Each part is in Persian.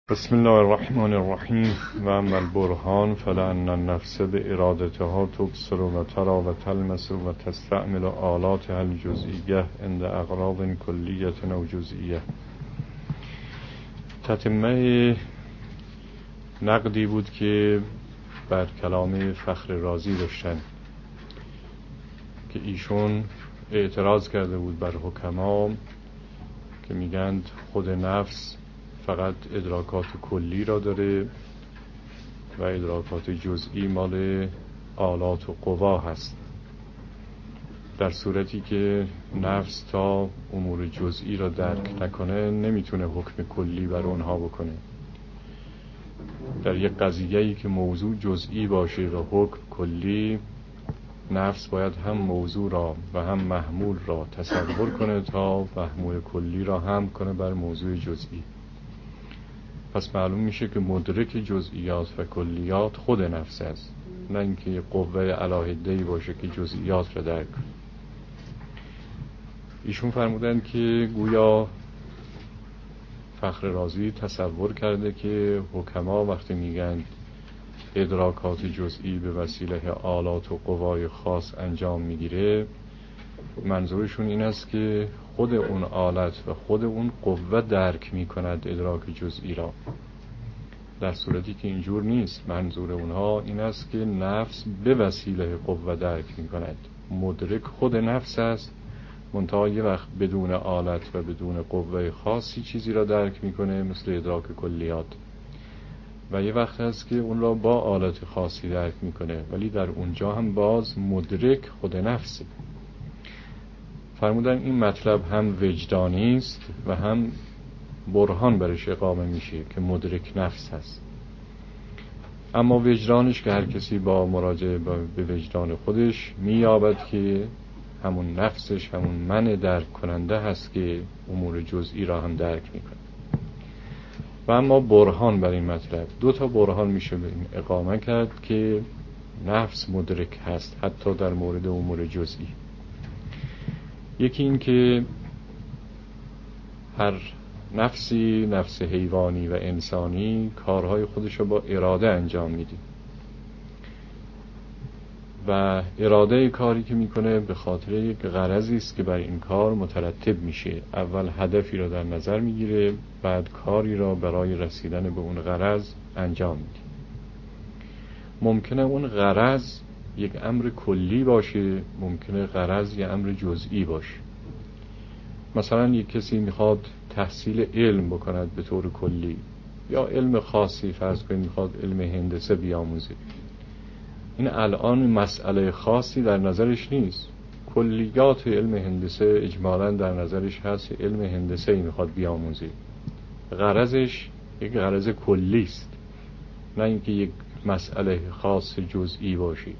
بسم الله الرحمن الرحیم و اما البرهان فلأن النفس بإرادتها تبصر و ترى و تلمس و تستعمل آلاتها الجزئیه عند اغراض کلیه او جزئیه. تتمه نقدی بود که بر کلام فخر رازی داشتن که ایشون اعتراض کرده بود بر حکما که میگند خود نفس فقط ادراکات کلی را داره و ادراکات جزئی مال آلات و قوا هست، در صورتی که نفس تا امور جزئی را درک نکنه نمیتونه حکم کلی بر اونها بکنه. در یک قضیه‌ای که موضوع جزئی باشه و حکم کلی، نفس باید هم موضوع را و هم محمول را تصور کنه تا محمول کلی را هم کنه بر موضوع جزئی. پس معلوم میشه که مدرک جزئیات و کلیات خود نفس است، نه اینکه قوه علاهده‌ای باشه که جزئیات را درک کنه. ایشون فرمودن که گویا فخر رازی تصور کرده که حکما وقتی میگن ادراکات جزئی به وسیله آلات و قوای خاص انجام میگیره، منظورشون این است که خود اون آلت و خود اون قوه درک میکند ادراک جزئی را، در صورتی که اینجور نیست. منظور اونها این است که نفس به وسیله قوه درک میکند. مدرک خود نفس است، منتها یه وقت بدون آلت و بدون قوه خاصی چیزی را درک میکنه مثل ادراک کلیات، و یه وقت هست که اون را با آلت خاصی درک میکنه، ولی در اونجا هم باز مدرک خود نفسه. فرمودن این مطلب هم وجدانی است و هم برهان برش اقامه میشه که مدرک نفس هست. اما وجدانش که هر کسی با مراجعه به وجدان خودش مییابد که همون نفسش همون من درک کننده هست که امور جزئی را هم درک میکنه. و اما برهان بر این مطلب، دو تا برهان میشه به این اقامه کرد که نفس مدرک هست حتی در مورد امور جزئی. یکی این که هر نفسی، نفس حیوانی و انسانی، کارهای خودش رو با اراده انجام میده و اراده کاری که میکنه به خاطر یک غرضی است که بر این کار مترتب میشه. اول هدفی را در نظر میگیره، بعد کاری را برای رسیدن به اون غرض انجام میده. ممکنه اون غرض یک امر کلی باشه، ممکنه غرض یک امر جزئی باشه. مثلا یک کسی میخواد تحصیل علم بکند به طور کلی، یا علم خاصی، فرض کنید میخواد علم هندسه بیاموزه. این الان مسئله خاصی در نظرش نیست، کلیات علم هندسه اجمالاً در نظرش هست، علم هندسه میخواد بیاموزه. غرضش یک غرض کلی است، نه اینکه یک مسئله خاص جزئی باشه.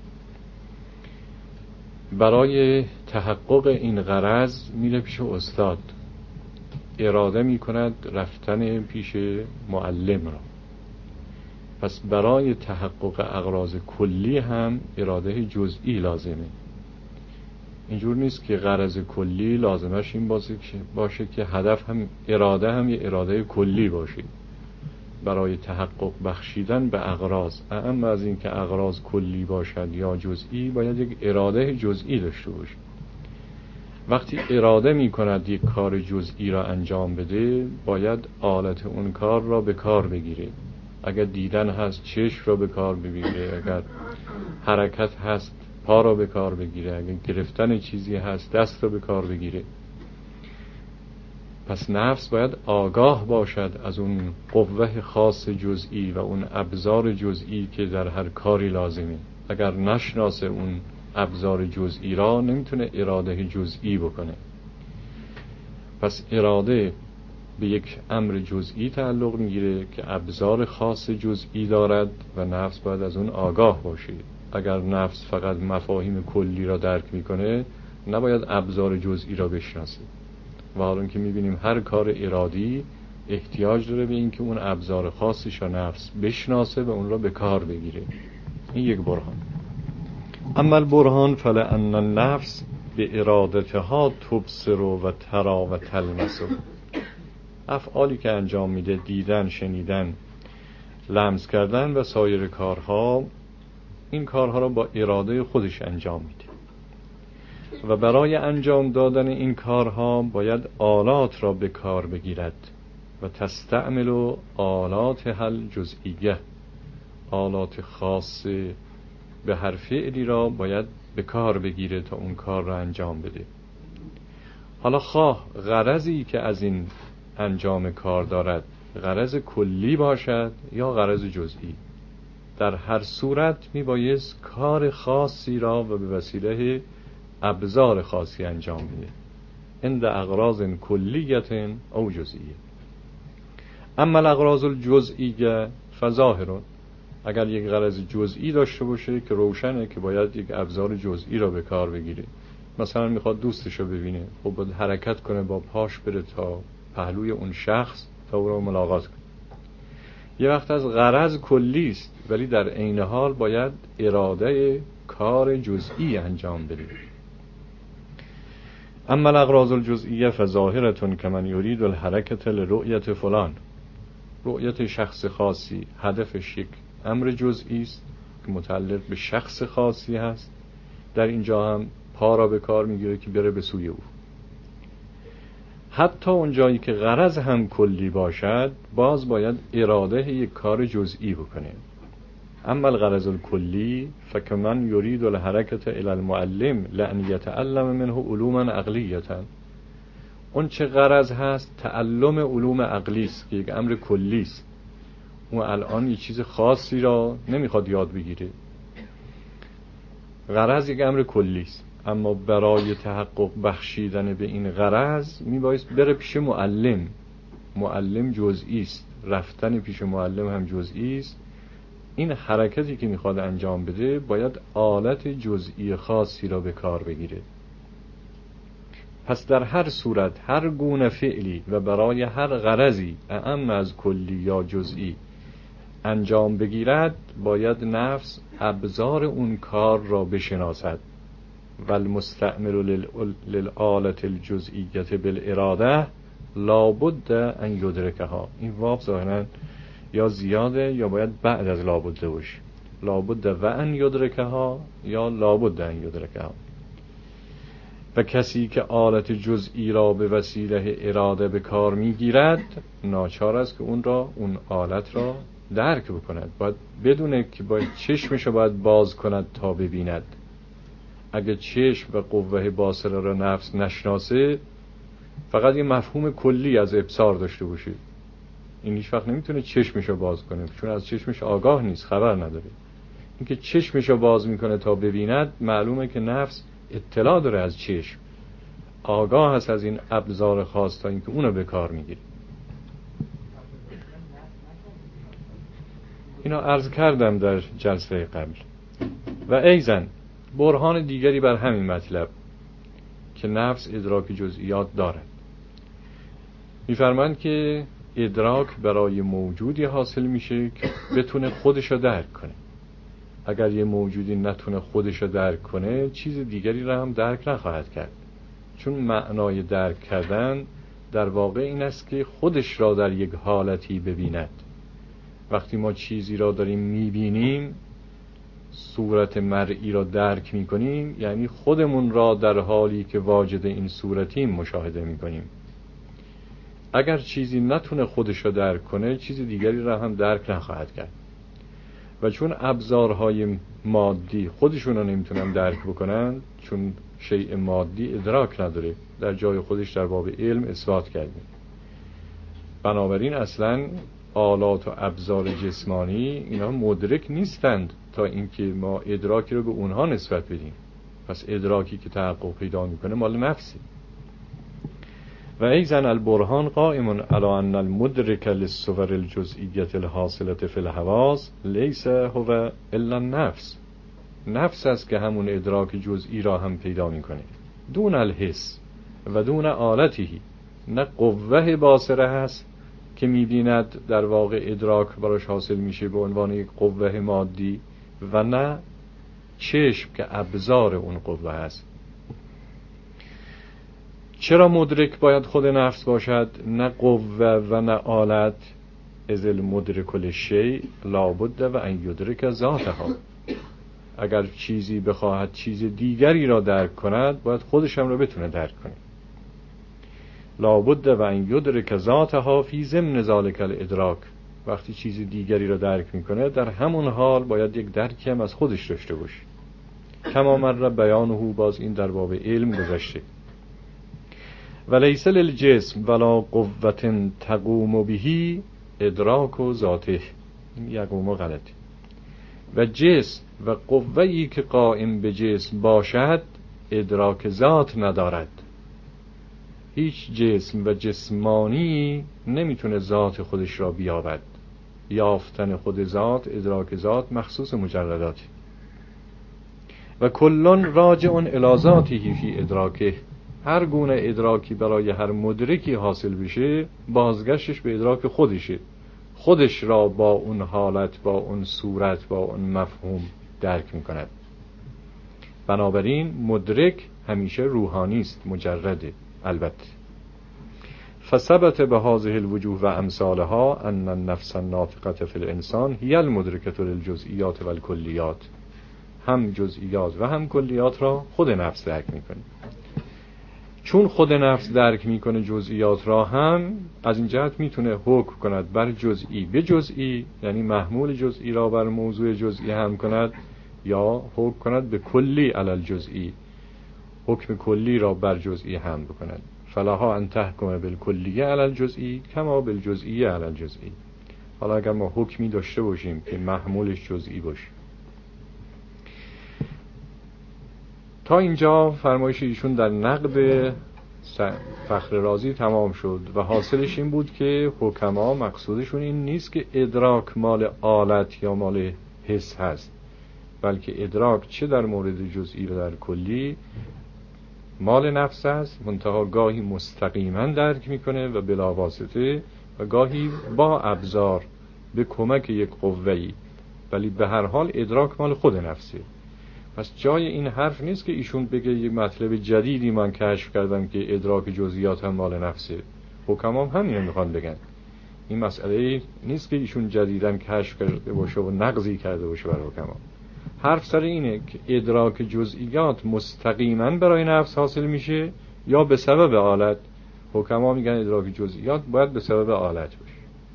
برای تحقق این غرض میره پیش استاد، اراده میکند رفتن پیش معلم را. پس برای تحقق اغراض کلی هم اراده جزئی لازمه. اینجور نیست که غرض کلی لازمش این باشه که هدف هم اراده هم یه اراده کلی باشه. برای تحقق بخشیدن به اغراض، اما از این که اغراض کلی باشد یا جزئی، باید یک اراده جزئی داشته باشه. وقتی اراده می کند یک کار جزئی را انجام بده، باید آلت اون کار را به کار بگیره. اگر دیدن هست چشم را به کار بگیره، اگر حرکت هست پا را به کار بگیره، اگر گرفتن چیزی هست دست را به کار بگیره. پس نفس باید آگاه باشد از اون قوه خاص جزئی و اون ابزار جزئی که در هر کاری لازمه. اگر نشناسه اون ابزار جزئی را، نمیتونه اراده جزئی بکنه. پس اراده به یک امر جزئی تعلق میگیره که ابزار خاص جزئی دارد و نفس باید از اون آگاه باشه. اگر نفس فقط مفاهیم کلی را درک میکنه، نباید ابزار جزئی را بشناسه. و حالا که میبینیم هر کار ارادی احتیاج داره به این که اون ابزار خاصش را نفس بشناسه و اون را به کار بگیره. این یک برهان. اما البرهان فلأن النفس به ارادتها تبصر و ترى و تلمس. افعالی که انجام میده، دیدن، شنیدن، لمس کردن و سایر کارها، این کارها را با اراده خودش انجام میده و برای انجام دادن این کارها باید آلات را به کار بگیرد و تستعمل آلات حل جزئیه، آلات خاص به هر فعلی را باید به کار بگیره تا اون کار را انجام بده. حالا خواه غرضی که از این انجام کار دارد غرض کلی باشد یا غرض جزئی، در هر صورت میبایست کار خاصی را و به وسیله ابزار خاصی انجام بده، عند اغراض کلیت او جزئیه. اما الاغراض الجزئیه فظاهر، اگر یک غرض جزئی داشته باشه که روشنه که باید یک ابزار جزئی را به کار بگیره. مثلا میخواد دوستش رو ببینه، خب باید حرکت کنه، با پاش بره تا پهلوی اون شخص تا او را ملاقات کنه. یه وقت از غرض کلی است ولی در عین حال باید اراده کار جزئی انجام بده. اما الاغراض الجزئیه فظاهرة کمن یرید الحرکت لرؤیت فلان، رؤیت شخص خاصی هدفش یک امر جزئی است که متعلق به شخص خاصی هست، در اینجا هم پا را به کار میگیره که بره به سوی او. حتی اون جایی که غرض هم کلی باشد باز باید اراده یک کار جزئی بکنه. اما الغرض الکلی فکمن یرید الحرکت الی المعلم لان یتعلم منه علوما عقلیه، اون چه غرض هست تعلم علوم عقلی است که یک امر کلی است. اون الان یک چیز خاصی را نمیخواد یاد بگیره، غرض یک امر کلی است، اما برای تحقق بخشیدن به این غرض میبایست بره پیش معلم. معلم جزئی است، رفتن پیش معلم هم جزئی است. این حرکتی که میخواد انجام بده باید آلت جزئی خاصی را به کار بگیره. پس در هر صورت هر گونه فعلی و برای هر غرضی اعم از کلی یا جزئی انجام بگیرد باید نفس ابزار اون کار را بشناسد. والمستعمل للآلة الجزئیة بالاراده لابد ان یدرکها، این واو ظاهرا یا زیاده یا باید بعد از لابد باشه، لابد و ان یدرکها یا لابد ان یدرکها. و کسی که آلت جزئی را به وسیله اراده به کار میگیرد ناچار است که اون آلت را درک بکند، باید بدونه که باید چشمش را باید باز کند تا ببیند. اگه چشم و قوه باصره را نفس نشناسه، فقط یه مفهوم کلی از ابصار داشته باشه، این هیچ وقت نمیتونه چشمش را باز کنه چون از چشمش آگاه نیست، خبر نداره. اینکه چشمش را باز میکنه تا ببیند معلومه که نفس اطلاع داره از چشم، آگاه هست از این ابزار خاص تا اینکه اونو به کار میگیره. اینا عرض کردم در جلسه قبل. و ایضاً برهان دیگری بر همین مطلب که نفس ادراک جزئیات دارد، می‌فرمایند که ادراک برای موجودی حاصل میشه که بتونه خودشو درک کنه. اگر یه موجودی نتونه خودشو درک کنه چیز دیگری را هم درک نخواهد کرد، چون معنای درک کردن در واقع این است که خودش را در یک حالتی ببیند. وقتی ما چیزی را داریم میبینیم، صورت مرئی را درک میکنیم، یعنی خودمون را در حالی که واجد این صورتیم مشاهده میکنیم. اگر چیزی نتونه خودش را درک کنه چیز دیگری را هم درک نخواهد کرد. و چون ابزارهای مادی خودشون را نمیتونن درک بکنن، چون شیء مادی ادراک نداره، در جای خودش در باب علم اثبات کردیم. بنابراین اصلا آلات و ابزار جسمانی اینا مدرک نیستند تا اینکه ما ادراکی رو به اونها نسبت بدیم. پس ادراکی که تحقق پیدا میکنه مال نفسی. و ایضاً البرهان قائم علی ان المدرک للصور الجزئیة الحاصلة فی الحواس لیس هو الا النفس. نفس است که همون ادراک جزئی را هم پیدا میکنه، دون الحس و دون آلتهی. نه قوه باصره هست که میبیند در واقع ادراک براش حاصل میشه به عنوان یک قوه مادی، و نه چشم که ابزار اون قوه هست. چرا مدرک باید خود نفس باشد نه قوه و نه آلت؟ از المدرک للشیء لابد و ان یدرک ذاتها. اگر چیزی بخواهد چیز دیگری را درک کند باید خودش هم را بتونه درک کنه. لابد و ان یدرک ذاتها فی ضمن ذلک الادراک. وقتی چیز دیگری را درک میکنه در همون حال باید یک درکی هم از خودش داشته باشه. کما مر بیانه، باز این در باب علم گذشته. ولیس للجسم ولا قوة تقوم به ادراک ذاته. این یقوم غلطه. و جسم و قوه‌ای که قائم به جسم باشد ادراک ذات ندارد. هیچ جسم و جسمانی نمیتونه ذات خودش را بیابد. یافتن خود ذات، ادراک ذات مخصوص مجردات. و کلون راجع الی ذاته فی ادراکه. هر گونه ادراکی برای هر مدرکی حاصل بشه بازگشتش به ادراک خودشه. خودش را با اون حالت، با اون صورت، با اون مفهوم درک میکند. بنابراین مدرک همیشه روحانی است، مجرده. البته فثبت به هذه الوجوه و امثالها ان النفس الناطقه فی الانسان هی المدرکه للجزئیات و الکلیات. هم جزئیات و هم کلیات را خود نفس درک میکنه. چون خود نفس درک میکنه جزئیات را، هم از این جهت میتونه حکم کند بر جزئی به جزئی، یعنی محمول جزئی را بر موضوع جزئی هم کند، یا حکم کند به کلی علی الجزئی، حکم کلی را بر جزئی هم بکند. فلها ان تحکم بالکلیه علی الجزئی کما بالجزئی علی الجزئی. حالا اگر ما حکمی داشته باشیم که محمولش جزئی باشه. تا اینجا فرمایش ایشون در نقد فخر رازی تمام شد و حاصلش این بود که حکما مقصودشون این نیست که ادراک مال آلت یا مال حس هست، بلکه ادراک چه در مورد جزئی و در کلی مال نفس است، منتها گاهی مستقیما درک میکنه و بلا واسطه، و گاهی با ابزار به کمک یک قوه‌ای، ولی به هر حال ادراک مال خود نفسه. پس جای این حرف نیست که ایشون بگه یک مطلب جدیدی من کشف کردم که ادراک جزئیات هم مال نفسه. حکما هم همین میخوان بگن. این مسئله نیست که ایشون جدیداً کشف کرده باشه و نقضی کرده باشه برای حکما. حرف سر اینه که ادراک جزئیات مستقیما برای نفس حاصل میشه یا به سبب آلت. حکما میگن ادراک جزئیات باید به سبب آلت باشه.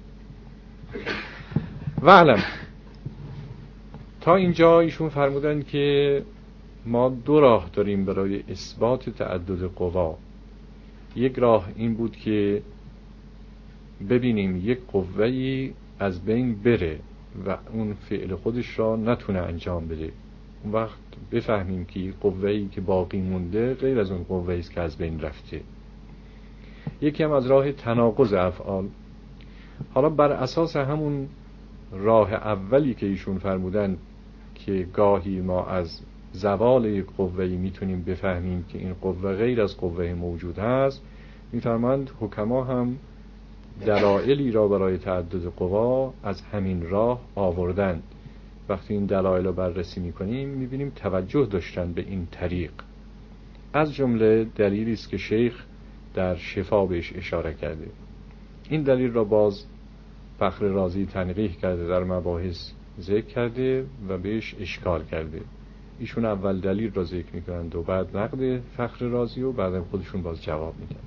و علم تا اینجا ایشون فرمودن که ما دو راه داریم برای اثبات تعدد قوا. یک راه این بود که ببینیم یک قوه‌ای از بین بره و اون فعل خودش را نتونه انجام بده. اون وقت بفهمیم که قوه‌ای که باقی مونده غیر از اون قوه‌ای است که از بین رفته. یکی هم از راه تناقض افعال. حالا بر اساس همون راه اولی که ایشون فرمودن که گاهی ما از زوال یک قوه‌ای میتونیم بفهمیم که این قوه غیر از قوه موجود هست، میفرمایند حکما هم دلایلی را برای تعدد قوا از همین راه آوردند. وقتی این دلایل را بررسی میکنیم میبینیم توجه داشتن به این طریق. از جمله دلیلی است که شیخ در شفا بهش اشاره کرده. این دلیل را باز فخر رازی تنقیح کرده، در مباحث ذکر کرده و بهش اشکال کرده. ایشون اول دلیل را ذکر میکنند و بعد نقد فخر رازی و بعد خودشون باز جواب میدن.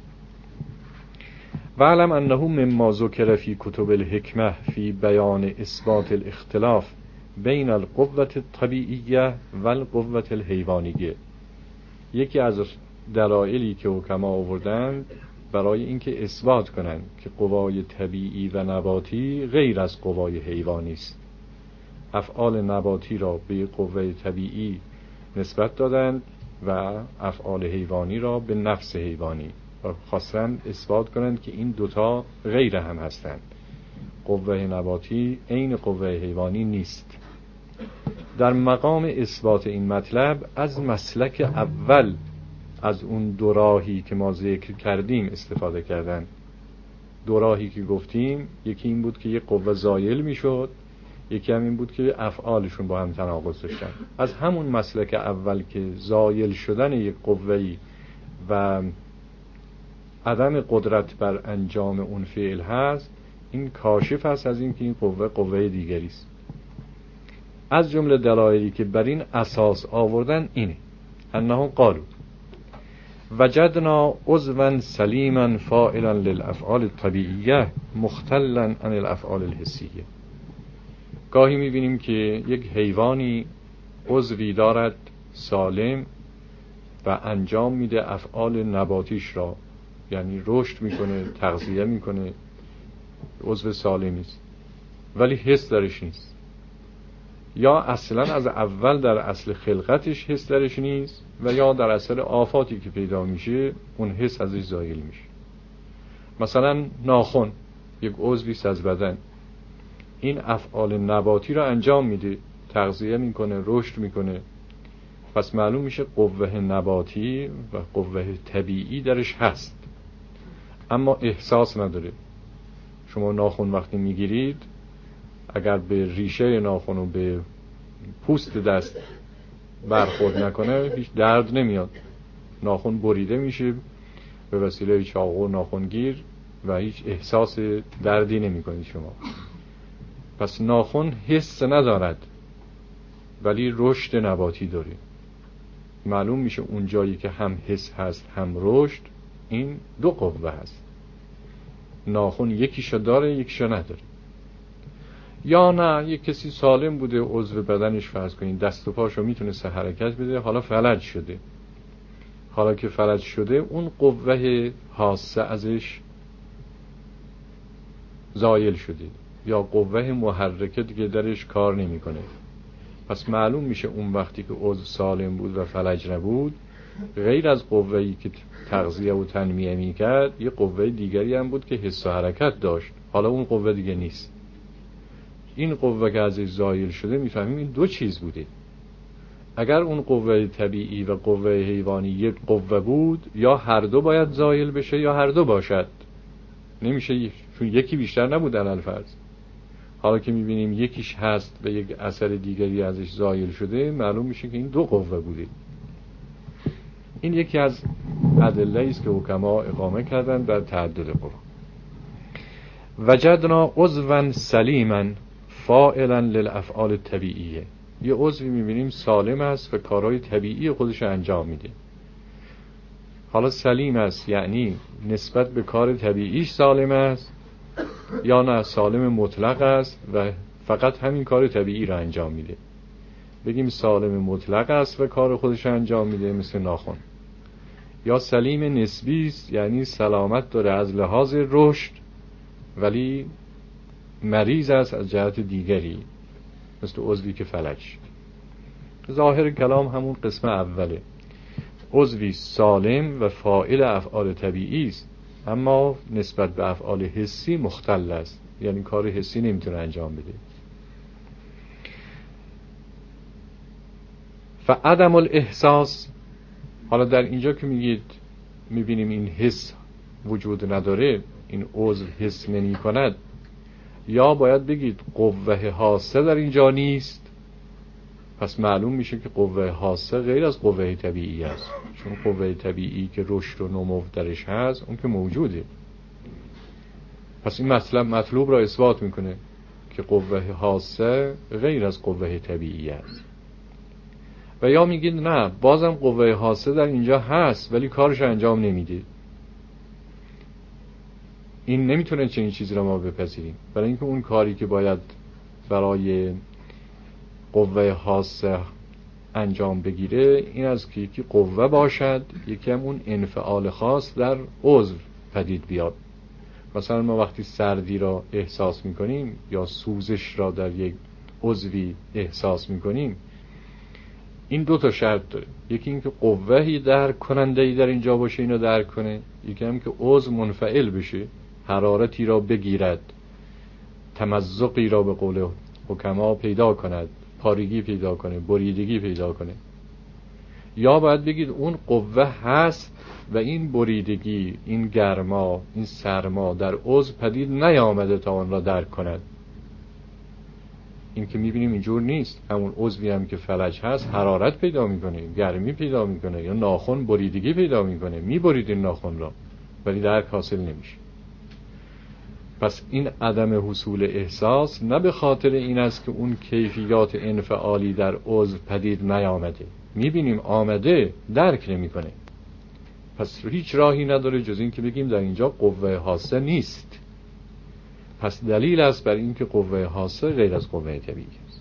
و علم انه مما ذکر فی کتب الحکمه فی بیان اثبات الاختلاف بین القوة الطبیعیه و القوة الحیوانیه. یکی از دلایلی که حکما آوردند برای اینکه اثبات کنند که قوای طبیعی و نباتی غیر از قوای حیوانی است. افعال نباتی را به قوه طبیعی نسبت دادند و افعال حیوانی را به نفس حیوانی، و خواستند اثبات کنند که این دوتا غیر هم هستند. قوه نباتی عین قوه حیوانی نیست. در مقام اثبات این مطلب از مسلک اول از اون دو راهی که ما ذکر کردیم استفاده کردن. دو راهی که گفتیم، یکی این بود که یک قوه زایل میشد، یکی هم این بود که افعالشون با هم تناقض داشتن. از همون مسلک اول که زایل شدن یک قوه‌ای و عدم قدرت بر انجام اون فعل هست، این کاشف هست از این که این قوه دیگری است. از جمله دلایلی که بر این اساس آوردن اینه انهم قالوا وجدنا عضوا سلیما فاعلا للافعال الطبیعیه مختلا عن الافعال الحسیه. گاهی میبینیم که یک حیوانی عضوی دارد سالم و انجام میده افعال نباتیش را، یعنی رشد میکنه، تغذیه میکنه، عضو سالمی است، ولی حس درش نیست، یا اصلا از اول در اصل خلقتش حس درش نیست و یا در اثر آفاتی که پیدا میشه اون حس ازش زایل میشه. مثلا ناخن یک عضوی از بدن، این افعال نباتی را انجام میده، تغذیه میکنه، رشد میکنه، پس معلوم میشه قوه نباتی و قوه طبیعی درش هست، اما احساس نداره. شما ناخن وقتی میگیرید اگر به ریشه ناخن و به پوست دست برخورد نکنه هیچ درد نمیاد، ناخن بریده میشه به وسیله چاقو و ناخنگیر و هیچ احساس دردی نمیکنید شما. پس ناخن حس ندارد ولی رشد نباتی داره. معلوم میشه اون جایی که هم حس هست هم رشد، این دو قوه هست. ناخن یکیشو داره یکیشو نداره. یا نه یک کسی سالم بوده، عضو بدنش فرض کنین دست و پاشو میتونسته حرکت بده، حالا فلج شده. حالا که فلج شده اون قوه حاسه ازش زایل شده یا قوه محرکه دیگه درش کار نمیکنه. پس معلوم میشه اون وقتی که عضو سالم بود و فلج نبود، غیر از قوه‌ای که تغذیه و تنمیه میکرد یه قوه دیگری هم بود که حس و حرکت داشت، حالا اون قوه دیگه نیست. این قوه که ازش زایل شده میفهمیم این دو چیز بوده. اگر اون قوه طبیعی و قوه حیوانی یک قوه بود، یا هر دو باید زایل بشه یا هر دو باشد، نمیشه چون یکی بیشتر نبود الفرض. حالا که میبینیم یکیش هست و یک اثر دیگری ازش زایل شده، معلوم میشه که این دو قوه بوده. این یکی از ادله است که حکما اقامه کردن در تعدد قوا. وجدنا عضوا سلیما فاعلا للافعال الطبیعیه. یه عضوی میبینیم سالم است و کارهای طبیعی خودش انجام میده. حالا سلیم است یعنی نسبت به کار طبیعیش سالم است، یا نه سالم مطلق است و فقط همین کار طبیعی را انجام میده. بگیم سالم مطلق است و کار خودش انجام میده مثل ناخن. یا سلیم نسبی است یعنی سلامت داره از لحاظ رشد ولی مریض است از جهت دیگری مثل عضوی که فلج. ظاهر کلام همون قسم اوله، عضوی سالم و فاعل افعال طبیعی است اما نسبت به افعال حسی مختل است، یعنی کار حسی نمیتونه انجام بده. فعدم الاحساس، حالا در اینجا که میبینیم این حس وجود نداره، این عضو حس نمی کند، یا باید بگید قوه حاسه در اینجا نیست، پس معلوم میشه که قوه حاسه غیر از قوه طبیعی است، چون قوه طبیعی که رشد و نمو درش هست اون که موجوده. پس این مطلوب را اثبات میکنه که قوه حاسه غیر از قوه طبیعی است. و یا میگید نه، بازم قوه حاسه در اینجا هست ولی کارش انجام نمیده. این نمیتونه چنین چیزی را ما بپذیریم، برای اینکه اون کاری که باید برای قوه حاسه انجام بگیره این از که یکی قوه باشد، یکی هم اون انفعال خاص در عضو پدید بیاد. مثلا ما وقتی سردی را احساس میکنیم یا سوزش را در یک عضوی احساس میکنیم، این دو تا شرط داره. یکی این که قوهی درک کننده‌ای در اینجا باشه اینو درک کنه، یکی هم که عضو منفعل بشه، حرارتی را بگیرد، تمزقی را به قول حکما پیدا کند، پارگی پیدا کنه، بریدگی پیدا کنه. یا باید بگید اون قوه هست و این بریدگی، این گرما، این سرما در عضو پدید نیامده تا آن را درک کند. این که میبینیم اینجور نیست. همون عضوی هم که فلج هست حرارت پیدا میکنه، گرمی پیدا میکنه، یا ناخن بریدگی پیدا میکنه، میبرید این ناخن را ولی درک حاصل نمیشه. پس این عدم حصول احساس نه به خاطر این است که اون کیفیات انفعالی در عضو پدید نیامده، میبینیم آمده، درک نمیکنه. پس هیچ راهی نداره جز این که بگیم در اینجا قوه حاسه نیست. پس دلیل است بر این که قوه حاسه غیر از قوه طبیعی است.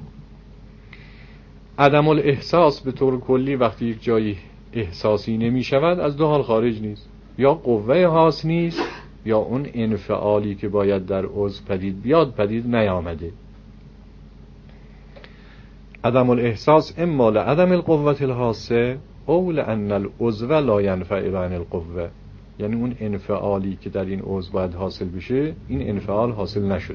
عدم الاحساس به طور کلی وقتی یک جایی احساسی نمی شود از دو حال خارج نیست، یا قوه حاس نیست یا اون انفعالی که باید در عضو پدید بیاد پدید نیامده. عدم الاحساس اما لعدم القوة الحاسه او لأن العضو لا ينفع عن القوه، یعنی اون انفعالی که در این عضو باید حاصل بشه این انفعال حاصل نشده.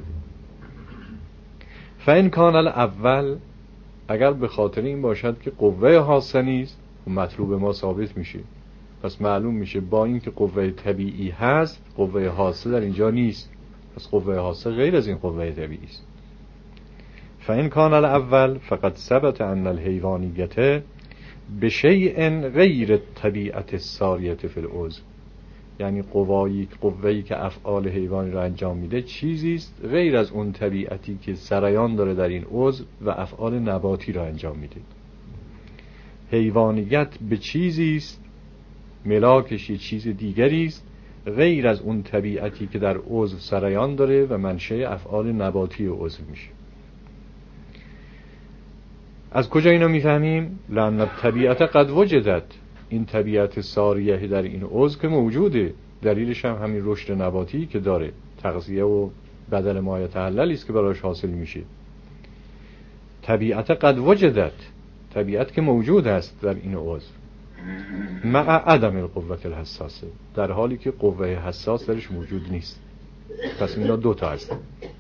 فإن کان الاول، اگر به خاطر این باشد که قوه حاسه نیست مطلوب ما ثابت میشه، پس معلوم میشه با این که قوه طبیعی هست قوه حاسه در اینجا نیست، پس قوه حاسه غیر از این قوه طبیعی است. فإن کان الاول فقد ثبت ان الحیوانیت بشیء غیر الطبیعت الساریة فی العضو، یعنی قوه‌ای که افعال حیوانی را انجام میده چیزی است غیر از اون طبیعتی که سرایان داره در این عضو و افعال نباتی را انجام میده. حیوانیت به چیزی است، ملاکش یه چیز دیگری است غیر از اون طبیعتی که در عضو سرایان داره و منشأ افعال نباتی عضو میشه. از کجا اینو میفهمیم؟ لأن الطبیعت قد وجدت، این طبیعت ساریه در این عضو که موجوده، دلیلش هم همین رشد نباتی که داره، تغذیه و بدل ما یتحلل است که براش حاصل میشه. طبیعت قد وجدت، طبیعت که موجود است در این عضو، مع عدم القوة الحساسه، در حالی که قوه حساس درش موجود نیست. پس اینا دوتا هست.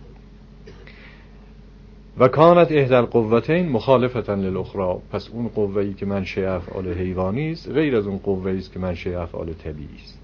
و کانت احدى القوتین مخالفة للاخرى، پس اون قوه‌ای که منشأ افعال حیوانی است غیر از اون قوه‌ای است که منشأ افعال طبیعی است.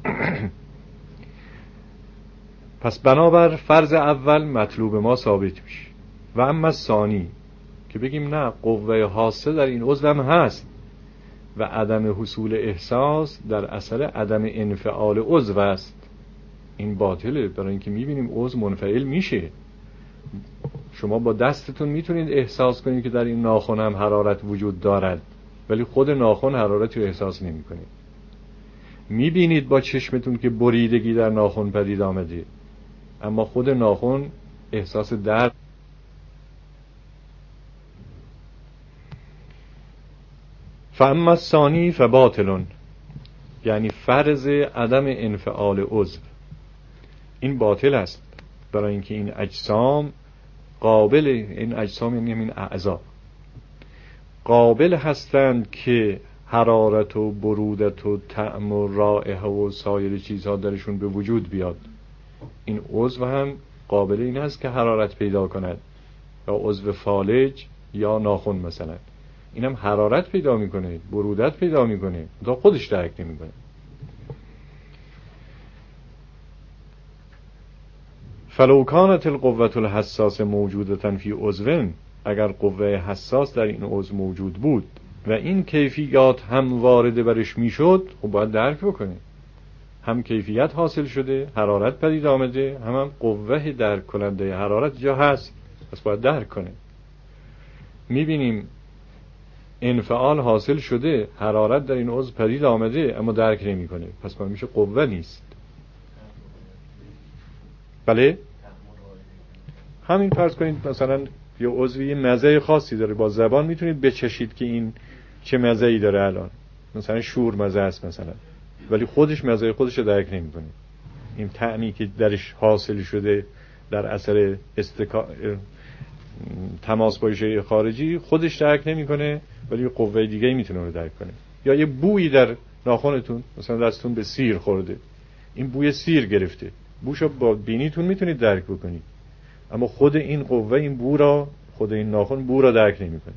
پس بنابر فرض اول مطلوب ما ثابت میشه. و اما ثانی که بگیم نه قوه حاسه در این عضو هم هست و عدم حصول احساس در اثر عدم انفعال عضو است، این باطله، برای اینکه میبینیم عضو منفعل میشه. شما با دستتون میتونید احساس کنید که در این ناخن هم حرارت وجود دارد، ولی خود ناخن حرارتی رو احساس نمی‌کنه. میبینید با چشمتون که بریدگی در ناخن پدید آمده، اما خود ناخن احساس درد. فاما الثانی فباطل، یعنی فرض عدم انفعال عضو این باطل است، برای اینکه این اجسام قابل، این اجسام یعنی این اعضا قابل هستند که حرارت و برودت و طعم و رائحه و سایر چیزها درشون به وجود بیاد. این عضو هم قابل این است که حرارت پیدا کند، یا عضو فالج یا ناخن مثلا، این هم حرارت پیدا میکنه، برودت پیدا میکنه، تا خودش درک نمیکنه. فلو کانت القوة الحساس موجودة فی عضو، اگر قوه حساس در این عضو موجود بود و این کیفیات هم وارد برش میشد، خب باید درک بکنه، هم کیفیت حاصل شده، حرارت پدید آمده، هم قوه درک کننده حرارت جا هست، پس باید درک کنه. میبینیم انفعال حاصل شده، حرارت در این عضو پدید آمده، اما درک نمیکنه، پس باید میشه قوه نیست. بله؟ همین فرض کنید مثلا یه عضوی مزه خاصی داره، با زبان میتونید بچشید که این چه مزه‌ای داره الان، مثلا شور مزه است مثلا، ولی خودش مزه خودش رو درک نمیکنه. این طعمی که درش حاصل شده در اثر تماس با شیء خارجی خودش درک نمیکنه، ولی قوه دیگه‌ای میتونه رو درک کنه. یا یه بویی در ناخنتون، مثلا دستتون به سیر خورده، این بوی سیر گرفته، بوشو با بینیتون میتونید درک بکنید، اما خود این قوه این بو را، خود این ناخن بو را درک نمیکنه.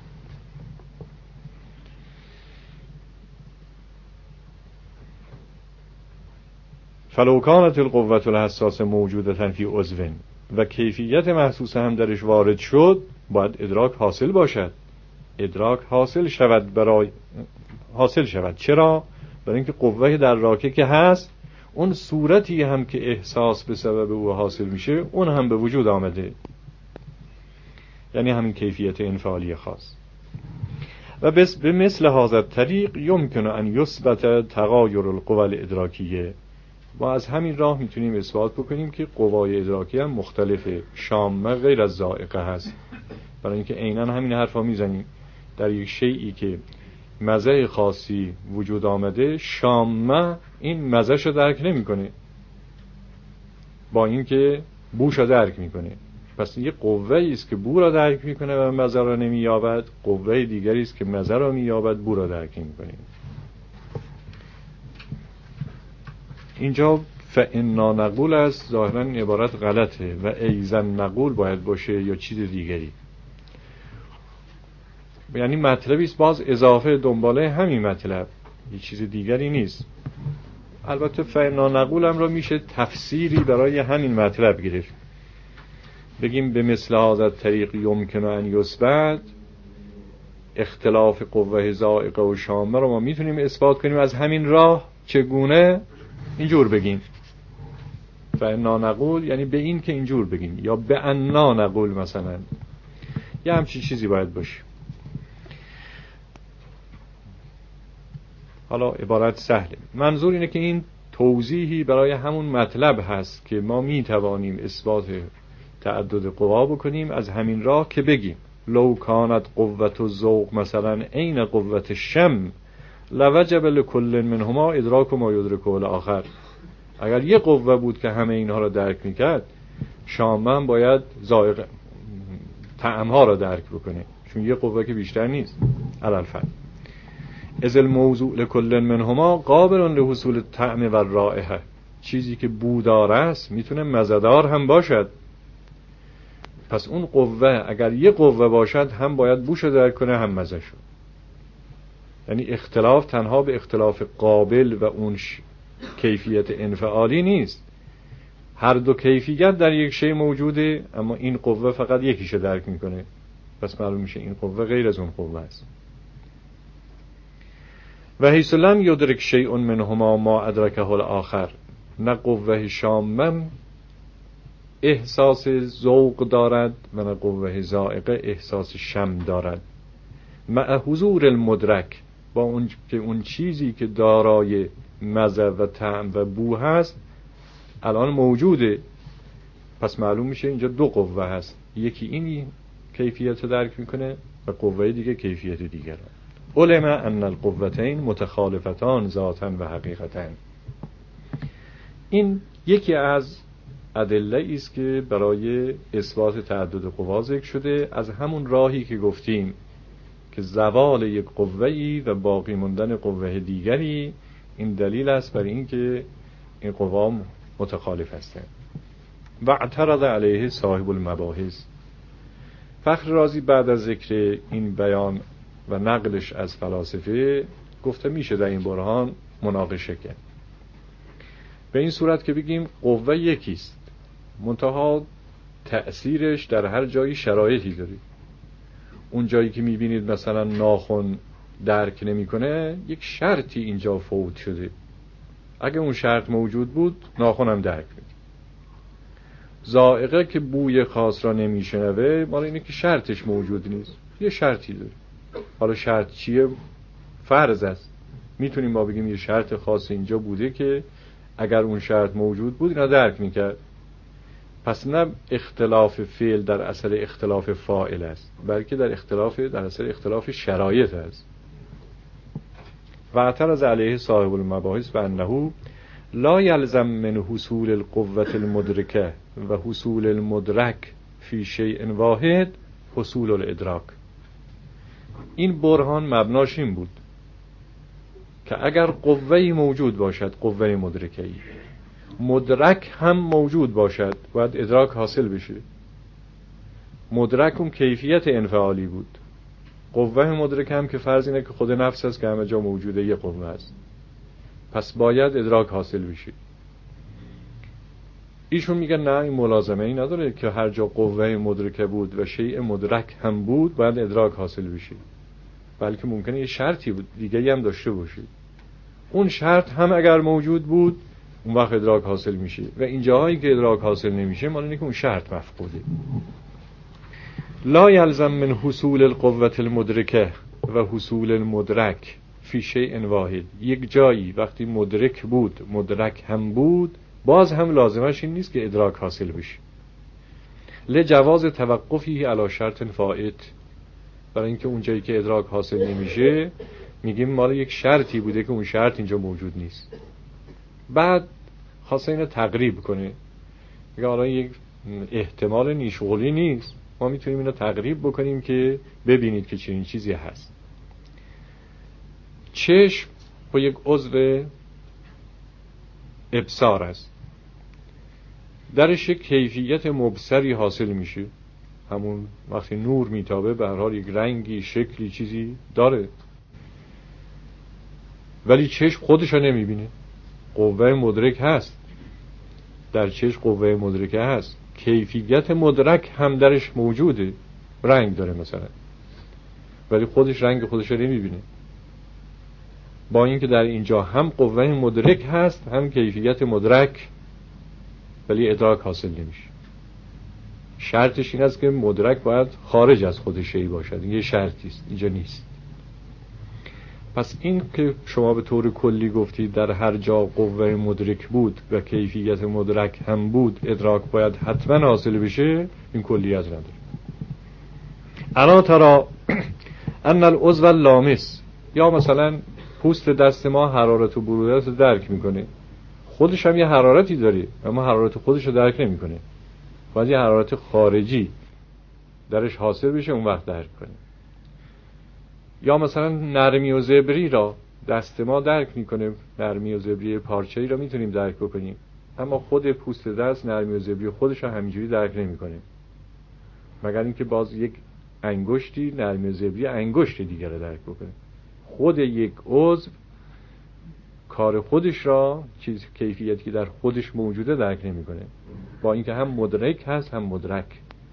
فلو کانت القوة الحساس موجودة فی عضو، و کیفیت محسوس هم درش وارد شد، باید ادراک حاصل باشد. ادراک حاصل شود چرا؟ برای اینکه قوه در راکه که هست، اون صورتی هم که احساس به سبب او حاصل میشه اون هم به وجود آمده، یعنی همین کیفیت انفعالی خاص. و به مثل هذا الطریق یمکن ان یثبت تغایر القوى الادراکیه. ما از همین راه میتونیم اثبات بکنیم که قوای ادراکی هم مختلفه، شامه غیر از ذائقه هست. برای اینکه عیناً همین حرفا میزنیم، در یک شیئی که مزه خاصی وجود آمده، شامه این مزهش رو درک نمیکنه با اینکه بوش رو درک میکنه. پس یه قوه‌ای است که بو را درک میکنه و مزه را نمییابد، قوه دیگری است که مزه را مییابد بو را درک نمیکنه. اینجا فإنا نقول است ظاهرا عبارت غلطه و ایزن نقول باید باشه یا چیز دیگری، یعنی مطلبی است باز اضافه دنباله همین مطلب، یه چیز دیگری نیست. البته فإنا نقول هم را میشه تفسیری برای همین مطلب گرفت، بگیم به مثل هذا الطریق یمکن ان یثبت، اختلاف قوه ذائقه و شامه رو ما میتونیم اثبات کنیم از همین راه. چگونه؟ اینجور بگیم فإنا نقول، یعنی به این که اینجور بگیم، یا به انا نقول مثلا، یا همچین چیزی باید باشه. حالا عبارت سهله، منظور اینه که این توضیحی برای همون مطلب هست که ما میتوانیم اثبات تعدد قوا بکنیم از همین راه که بگیم لو کانت قوت الذوق مثلا عین قوت الشم لوجب لكل منهما ادراک ما یدرک الاخر. اگر یه قوه بود که همه اینها را درک میکرد، شامم باید ذائقه طعمها را درک بکنه، چون یه قوه که بیشتر نیست. علالفرض از الموضوع لكل منهما قابل لحصول الطعم و الرائحه، چیزی که بودار است میتونه مزه‌دار هم باشد. پس اون قوه اگر یه قوه باشد هم باید بوشو درک کنه هم مزه‌شو. یعنی اختلاف تنها به اختلاف قابل و اون کیفیت انفعالی نیست، هر دو کیفیت در یک شی موجوده، اما این قوه فقط یکیشو درک میکنه، پس معلوم میشه این قوه غیر از اون قوه است. و حیث لم یدرک شیء منهما ما ادرکه الاخر، نه قوه شامم احساس ذوق دارد و نه قوه ذائقه احساس شم دارد، مع حضور المدرک، با اون که اون چیزی که دارای مزه و طعم و بو هست الان موجوده. پس معلوم میشه اینجا دو قوه هست، یکی این کیفیت رو درک میکنه و قوه دیگه کیفیت دیگر. علم ان القوتین متخالفتان ذاتن و حقیقتن. این یکی از ادله است که برای اثبات تعدد قوا ذکر شده، از همون راهی که گفتیم که زوال یک قوه‌ای و باقی موندن قوه دیگری این دلیل است بر این که این قوا متخالف هستند. و اعترض علیه صاحب المباحث. فخر رازی بعد از ذکر این بیان و نقلش از فلاسفه گفته میشه در این برهان مناقشه کرد، به این صورت که بگیم قوه یکیست، منتها تأثیرش در هر جایی شرایطی داره. اون جایی که میبینید مثلا ناخن درک نمیکنه، یک شرطی اینجا فوت شده، اگه اون شرط موجود بود ناخن هم درک میکنه. ذائقه که بوی خاص را نمیشنوه، مال اینه که شرطش موجود نیست، یه شرطی داره. حالا شرط چیه؟ فرض است، میتونیم ما بگیم یه شرط خاص اینجا بوده که اگر اون شرط موجود بود اینا درک میکرد. پس نه اختلاف فعل در اثر اختلاف فاعل است، بلکه در اثر اختلاف شرایط است. و اعترض علیه صاحب المباحث و انه لا یلزم من حصول القوة المدرکه و حصول المدرک فی شیء واحد حصول الادراک. این برهان مبناش این بود که اگر قوه‌ای موجود باشد، قوه مدرکه‌ای، مدرک هم موجود باشد، باید ادراک حاصل بشه. مدرک اون کیفیت انفعالی بود، قوه مدرک هم که فرض اینه که خود نفس است که همه جا موجوده، یه قوه است، پس باید ادراک حاصل بشه. ایشون میگه نه، این ملازمه ای نداره که هر جا قوه مدرکه بود و شیء مدرک هم بود باید ادراک حاصل بشه، بلکه ممکنه یه شرطی بود دیگه هم داشته باشه. اون شرط هم اگر موجود بود اون وقت ادراک حاصل میشه. و این جاهایی که ادراک حاصل نمیشه مال اینه که اون شرط مفقوده. لا یلزم من حصول القوة المدرکه و حصول المدرک فی شیء واحد. یک جایی وقتی مدرک بود مدرک هم بود، باز هم لازمش این نیست که ادراک حاصل بشه. لجواز توقفی علی شرط فائت، برای اینکه اون جایی که ادراک حاصل نمیشه میگیم مال یک شرطی بوده که اون شرط اینجا موجود نیست. بعد خواسته اینو تقریب کنه، میگه حالا یک احتمال نیشغلی نیست، ما میتونیم اینو تقریب بکنیم که ببینید که چنین چیزی هست. چشم با یک عضو ابصار است، درش یک کیفیت مبصری حاصل میشه. همون وقتی نور میتابه به هر حال یک رنگی، شکلی، چیزی داره، ولی چشم خودش رو نمیبینه. قوه مدرک هست، در چشم قوه مدرکه هست، کیفیت مدرک هم درش موجوده، رنگ داره مثلا، ولی خودش رنگ خودش رو نمیبینه. با اینکه در اینجا هم قوه مدرک هست هم کیفیت مدرک، ولی ادراک حاصل نمیشه. شرطش این است که مدرک باید خارج از خود شی باشد، این یه شرطی است، اینجا نیست. پس این که شما به طور کلی گفتید در هر جا قوه مدرک بود و کیفیت مدرک هم بود، ادراک باید حتما حاصل بشه، این کلیت نداره. الا ترى ان العضو اللامس، یا مثلا پوست دست ما حرارت و برودت رو درک میکنه، خودش هم یه حرارتی داره اما حرارت خودش رو درک نمیکنه، باید یه حرارت خارجی درش حاصل بشه اون وقت درک کنه. یا مثلا نرمی و زبری را دست ما درک میکنه، نرمی و زبری پارچه‌ای را میتونیم درک بکنیم، اما خود پوست دست نرمی و زبری خودش هم همینجوری درک نمیکنه، مگر اینکه باز یک انگشتی نرمی و زبری انگشت دیگر را درک بکنه. خود یک عضو کار خودش را، چیز کیفیتی که در خودش موجوده درک نمیکنه، با اینکه هم مدرک هست هم مدرک.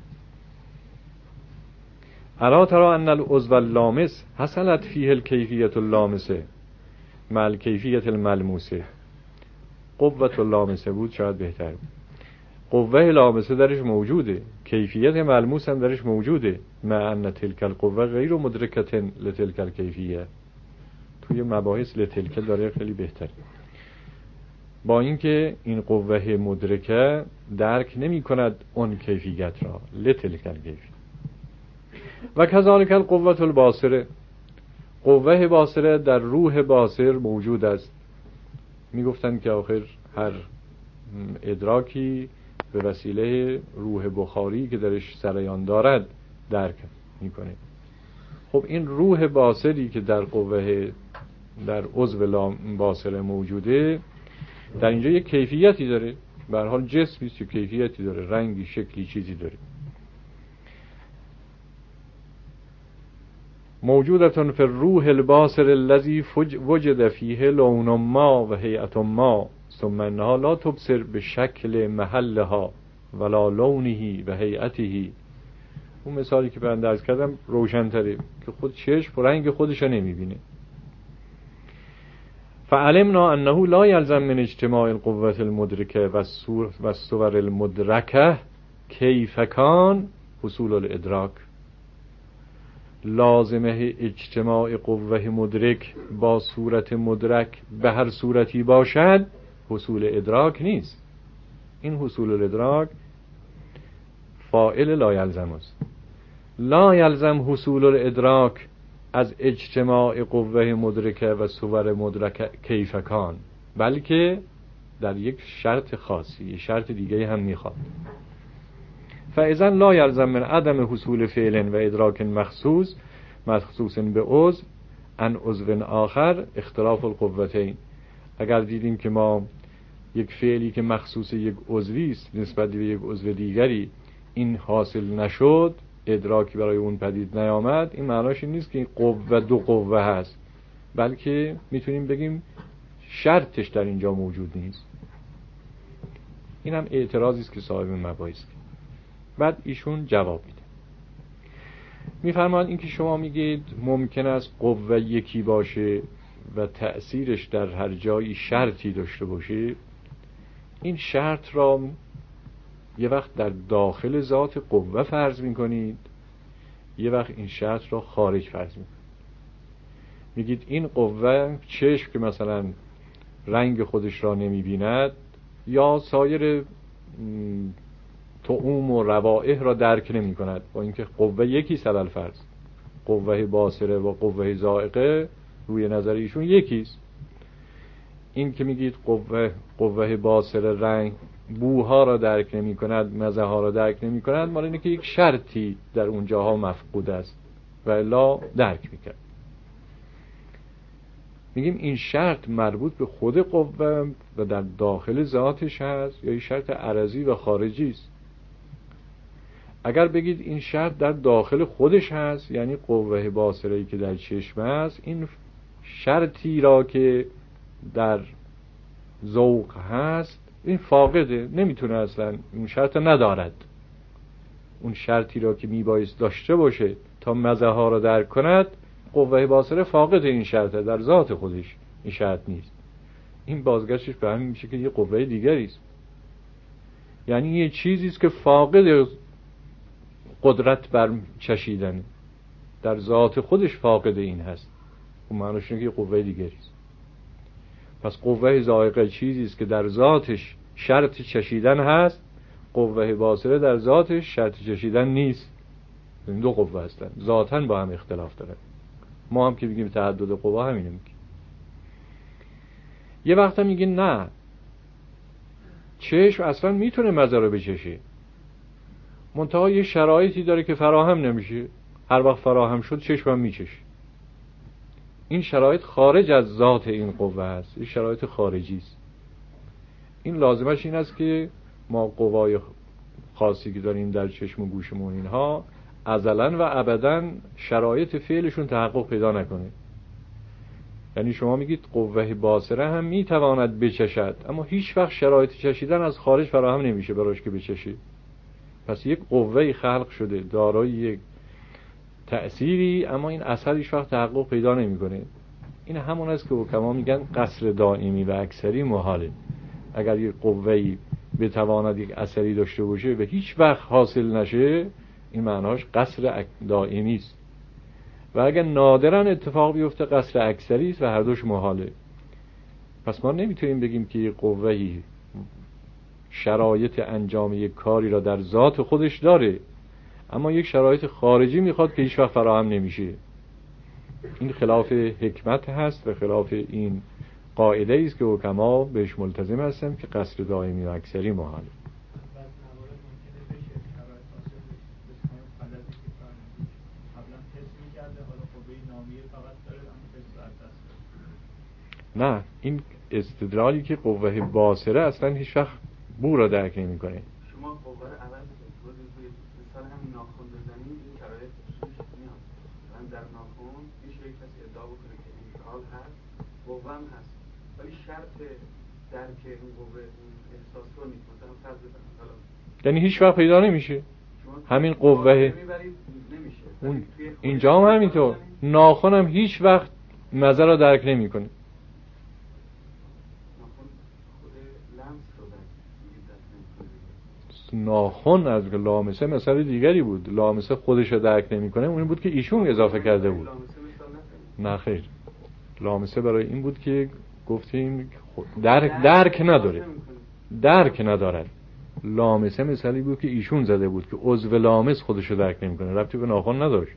الا ترى ان العضو اللامس حصلت فيه الكيفية اللامسه مع الكيفية الملموسه. قوة اللامسه بود شاید بهتر بود. قوه لامسه درش موجوده، کیفیت ملموس هم درش موجوده، مع ان تلك القوه غیر مدرکة لتلك الكيفية. توی مباحث لتلک داره خیلی بهتره. با اینکه این قوه مدرکه درک نمی کند اون کیفیت را، لتلک الکیفیت. و کذالک القوة الباصره، قوه باصره در روح باصر موجود است. می گفتن که آخر هر ادراکی به وسیله روح بخاری که درش سریان دارد درک می کنه. خب این روح باصری که در قوه در عضو باصره موجوده، در اینجا یک کیفیتی داره، به هر حال جسمی است، کیفیتی داره، رنگی، شکلی، چیزی داره. موجودتون فی الروح الباصر الذی وجد فیه لون ما و هیئت ما ثم انها لا تبصر به شکل محلها ولا لونه و هیئته. اون مثالی که من درس کردم روشن‌تره که خود چشم رنگ خودش رو نمیبینه. فعلمنا انه لا يلزم من اجتماع القوة المدركة والصور المدركة كيف كان حصول الادراک. لازمه اجتماع قوه مدرک با صورت مدرک به هر صورتی باشد حصول ادراک نیست. این حصول الادراک فاعل لا یلزم است. لا یلزم حصول الادراک از اجتماع قوه مدرکه و صور مدرکه کیفکان، بلکه در یک شرط خاصی، شرط دیگه هم میخواد. فاذا لا یلزم من عدم حصول فعل و ادراک مخصوص به عضو عن عضو آخر اختلاف القوتین. اگر دیدیم که ما یک فعلی که مخصوص یک عضوی است نسبت به یک عضو دیگری این حاصل نشد، ادراکی برای اون پدید نیامد، این معناش این نیست که این قوه دو قوه هست، بلکه میتونیم بگیم شرطش در اینجا موجود نیست. این هم اعتراضی است که صاحب مباحث. بعد ایشون جواب میده، میفرماد این که شما میگید ممکن است قوه یکی باشه و تأثیرش در هر جایی شرطی داشته باشه، این شرط را یه وقت در داخل ذات قوه فرض میکنید، یه وقت این شرط را خارج فرض میکنید. میگید این قوه چشم که مثلا رنگ خودش را نمیبیند یا سایر طعوم و روائح را درک نمی کند، با اینکه قوه یکی سلل فرض، قوه باصره و قوه ذائقه روی نظر ایشون یکیست. این که میگید قوه باصره رنگ بوها را درک نمی کند، مزه ها را درک نمی کند، مال اینه که یک شرطی در اونجاها مفقود است و الا درک میکرد. میگیم این شرط مربوط به خود قوه و در داخل ذاتش هست یا این شرط عرضی و خارجی است. اگر بگید این شرط در داخل خودش هست، یعنی قوه باصره‌ای که در چشم است این شرطی را که در ذوق هست این فاقده، نمیتونه اصلا اون شرط ندارد. اون شرطی را که میبایست داشته باشه تا مزه ها را درک کند، قوه باصره فاقد این شرطه، در ذات خودش این شرط نیست. این بازگشتش به همین میشه که یه قوه دیگری است، یعنی یه چیزی است که فاقد قدرت بر چشیدن، در ذات خودش فاقد این هست. اون معنیش اینه که یه قوه دیگری است. پس قوه ذائقه چیزی است که در ذاتش شرط چشیدن هست، قوه باصره در ذاتش شرط چشیدن نیست. این دو قوه هستن، ذاتاً با هم اختلاف دارن. ما هم که میگیم تعدد قوا همینه میگیم. یه وقتا میگین نه، چشم اصلا میتونه مزه رو بچشه، منتها یه شرایطی داره که فراهم نمیشه، هر وقت فراهم شد چشم هم میچشه. این شرایط خارج از ذات این قوه هست، این شرایط خارجی است. این لازمش این است که ما قوای خاصی که داریم در چشم و گوشمون اینها ازلاً و ابداً شرایط فعلشون تحقق پیدا نکنه. یعنی شما میگید قوه باصره هم میتواند بچشد، اما هیچ وقت شرایط چشیدن از خارج فراهم نمیشه براش که بچشه. پس یک قوه خلق شده دارای یک تأثیری، اما این اثر هیچ وقت تحقق پیدا نمیکنه. این همون است که حکما میگن قصر دائمی و اکثری محاله. اگر یک قوه‌ای بتواند یک اثری داشته باشه و هیچ وقت حاصل نشه، این معناش قصر دائمی است. و اگر نادرا اتفاق بیفته قصر اکثری است و هر دوش محاله. پس ما نمیتونیم بگیم که یک قوه‌ای شرایط انجام یک کاری را در ذات خودش داره، اما یک شرایط خارجی میخواد که هیچ وقت فراهم نمیشه. این خلاف حکمت هست و خلاف این قاعده است که حکما بهش ملتزم هستن که قصر دائمی و اکثری محاله. نه، این استدلالی که قوه باصره اصلا هیچ وقت بو را درک نمی کنه. شما قوه رو عوض کنید، مثال همین ناخن بزنید، این شرایط میاد. من در ناخن میشه یک کسی ادعا بکنه که انفعال هست، قوه هم هست، ولی شرط درک این قوه احساس رو نیست. مثلا فرض بزنید یعنی هیچ وقت پیدا نمیشه همین قوه. اون اینجا هم همینطور، ناخن هم هیچ وقت مزه را درک نمی کنه. ناخن از لامسه مثال دیگری بود. لامسه خودش رو درک نمی کنه، اون بود که ایشون اضافه کرده بود. نه خیر، لامسه برای این بود که گفتیم درک نداره، درک نداره. لامسه مثالی بود که ایشون زده بود که عضو لامس خودش رو درک نمی کنه، ربطی به ناخن نداشت.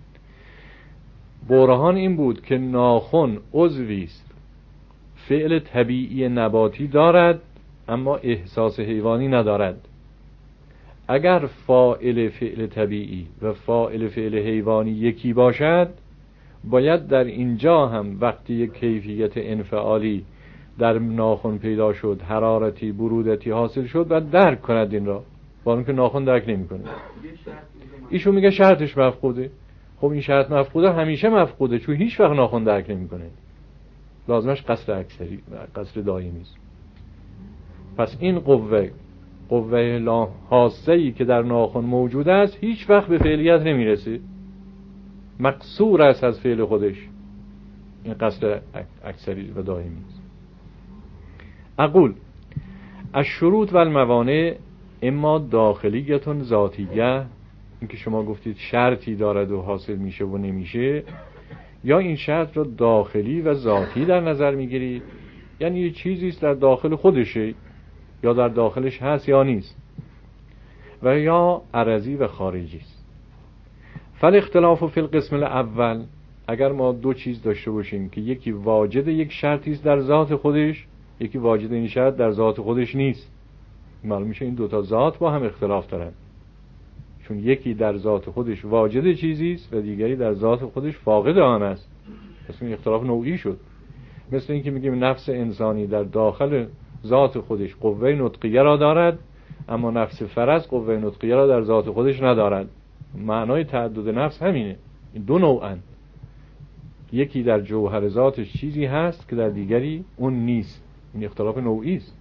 برهان این بود که ناخن عضوی است، فعل طبیعی نباتی دارد اما احساس حیوانی ندارد. اگر فاعل فعل طبیعی و فاعل فعل حیوانی یکی باشد، باید در اینجا هم وقتی یک کیفیت انفعالی در ناخن پیدا شد، حرارتی برودتی حاصل شد و درک کند این را، با اینکه ناخن درک نمی کنه. ایشون میگه شرطش مفقوده. خب این شرط مفقوده همیشه مفقوده، چون هیچ وقت ناخن درک نمی کنه. لازمش قصر اکثری و قصر دائمی است. پس این قوه حاسه‌ای که در ناخن موجود است هیچ وقت به فعلیت نمیرسه، مقصور است از فعل خودش. این قصر اکثری و دائمی است. اقول الشروط و الموانع اما داخلیتون ذاتیه، اینکه شما گفتید شرطی دارد و حاصل میشه و نمیشه، یا این شرط رو داخلی و ذاتی در نظر میگیرید، یعنی یه چیزیست در داخل خودشه یا در داخلش هست یا نیست، و یا عرضی و خارجی است. فالاختلاف فی القسم الاول، اگر ما دو چیز داشته باشیم که یکی واجد یک شرطی است در ذات خودش، یکی واجد این شرط در ذات خودش نیست، معلوم میشه این دوتا ذات با هم اختلاف دارن، چون یکی در ذات خودش واجد چیزی است و دیگری در ذات خودش فاقد آن است. پس این اختلاف نوعی شد. مثل اینکه میگیم نفس انسانی در داخل ذات خودش قوه نطقیه را دارد، اما نفس فرس قوه نطقیه را در ذات خودش ندارد. معنای تعدد نفس همینه، این دو نوعن، یکی در جوهر ذاتش چیزی هست که در دیگری اون نیست. این اختلاف نوعی است.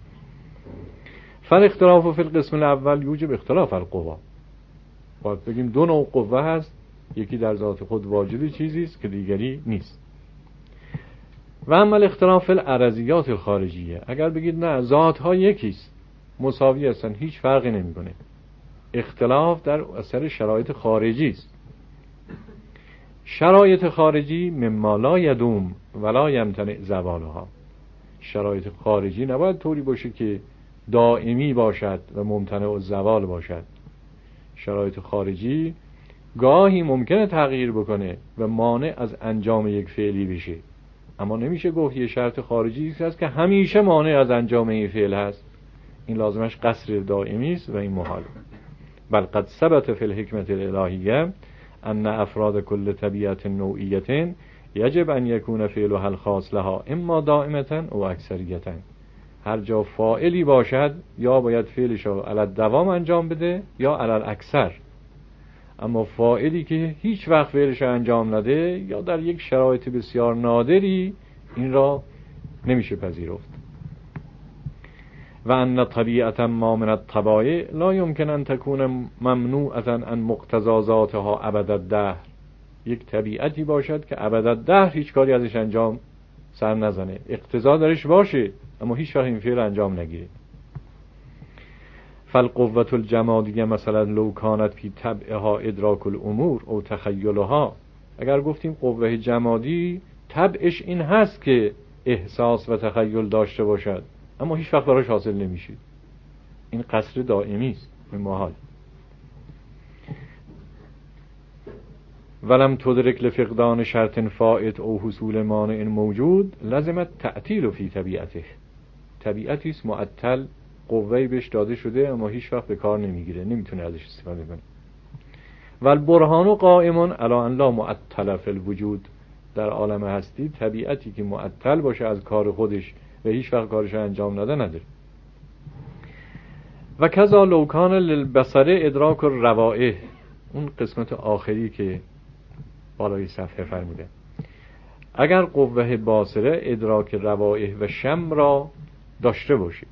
فالاختلاف فی القسم الاول یوجب اختلاف القوا. باید بگیم دو نوع قوه هست، یکی در ذات خود واجد چیزی است که دیگری نیست. و اما الاختلاف فی الارضیات الخارجیه، اگر بگید نه ذات ها یکیست، مساوی هستن، هیچ فرقی نمیکنه، اختلاف در اثر شرایط خارجی است. شرایط خارجی مما لا یدوم ولا یمتنع زوالها. شرایط خارجی نباید طوری باشه که دائمی باشد و ممتنع الزوال باشد. شرایط خارجی گاهی ممکنه تغییر بکنه و مانع از انجام یک فعلی بشه، اما نمیشه گفت یه شرط خارجی هست که همیشه مانع از انجام این فعل هست. این لازمش قصر دائمی است و این محال. بل قد ثبت فی الحکمت الالهیه ان افراد کل طبیعت نوعیه یجب ان یکون فعلها الخاص لها اما دائمه او اکثریه. هر جا فاعلی باشد یا باید فعلش رو علی الدوام انجام بده یا علی الاکثر، اما فاعلی که هیچ وقت فعلش انجام نده یا در یک شرایط بسیار نادری، این را نمیشه پذیرفت. و ان طبیعتا ما من الطبایع لا يمكن ان تكون ممنوعه عن مقتضى ذاتها ابد الدهر. یک طبیعتی باشد که ابد الدهر هیچ کاری ازش انجام سر نزنه، اقتضا درش باشه اما هیچ وقت این فعل انجام نگیره. فالقوة الجمادیه مثلا لو کانت فی طبعها ادراک الامور او تخیلها، اگر گفتیم قوه جمادی طبعش این هست که احساس و تخیل داشته باشد اما هیچ وقت براش حاصل نمیشه، این قصر دائمی است، این محال. ولم تدرک لفقدان شرط فائت او حصول مانع موجود لازمت تعطیل فی طبیعته. طبیعتی است معطل، قوه‌ای بهش داده شده اما هیچ وقت به کار نمیگیره، نمیتونه ازش استفاده کنه. والبرهان قائم علی ان لا معطل فی الوجود. در عالم هستی طبیعتی که معطل باشه از کار خودش و هیچ وقت کارش انجام نده نداره. و کذا لو کان للبصر ادراک الروائح، اون قسمت آخری که بالای صفحه فرموده، اگر قوه باصره ادراک روائح و شم را داشته باشه،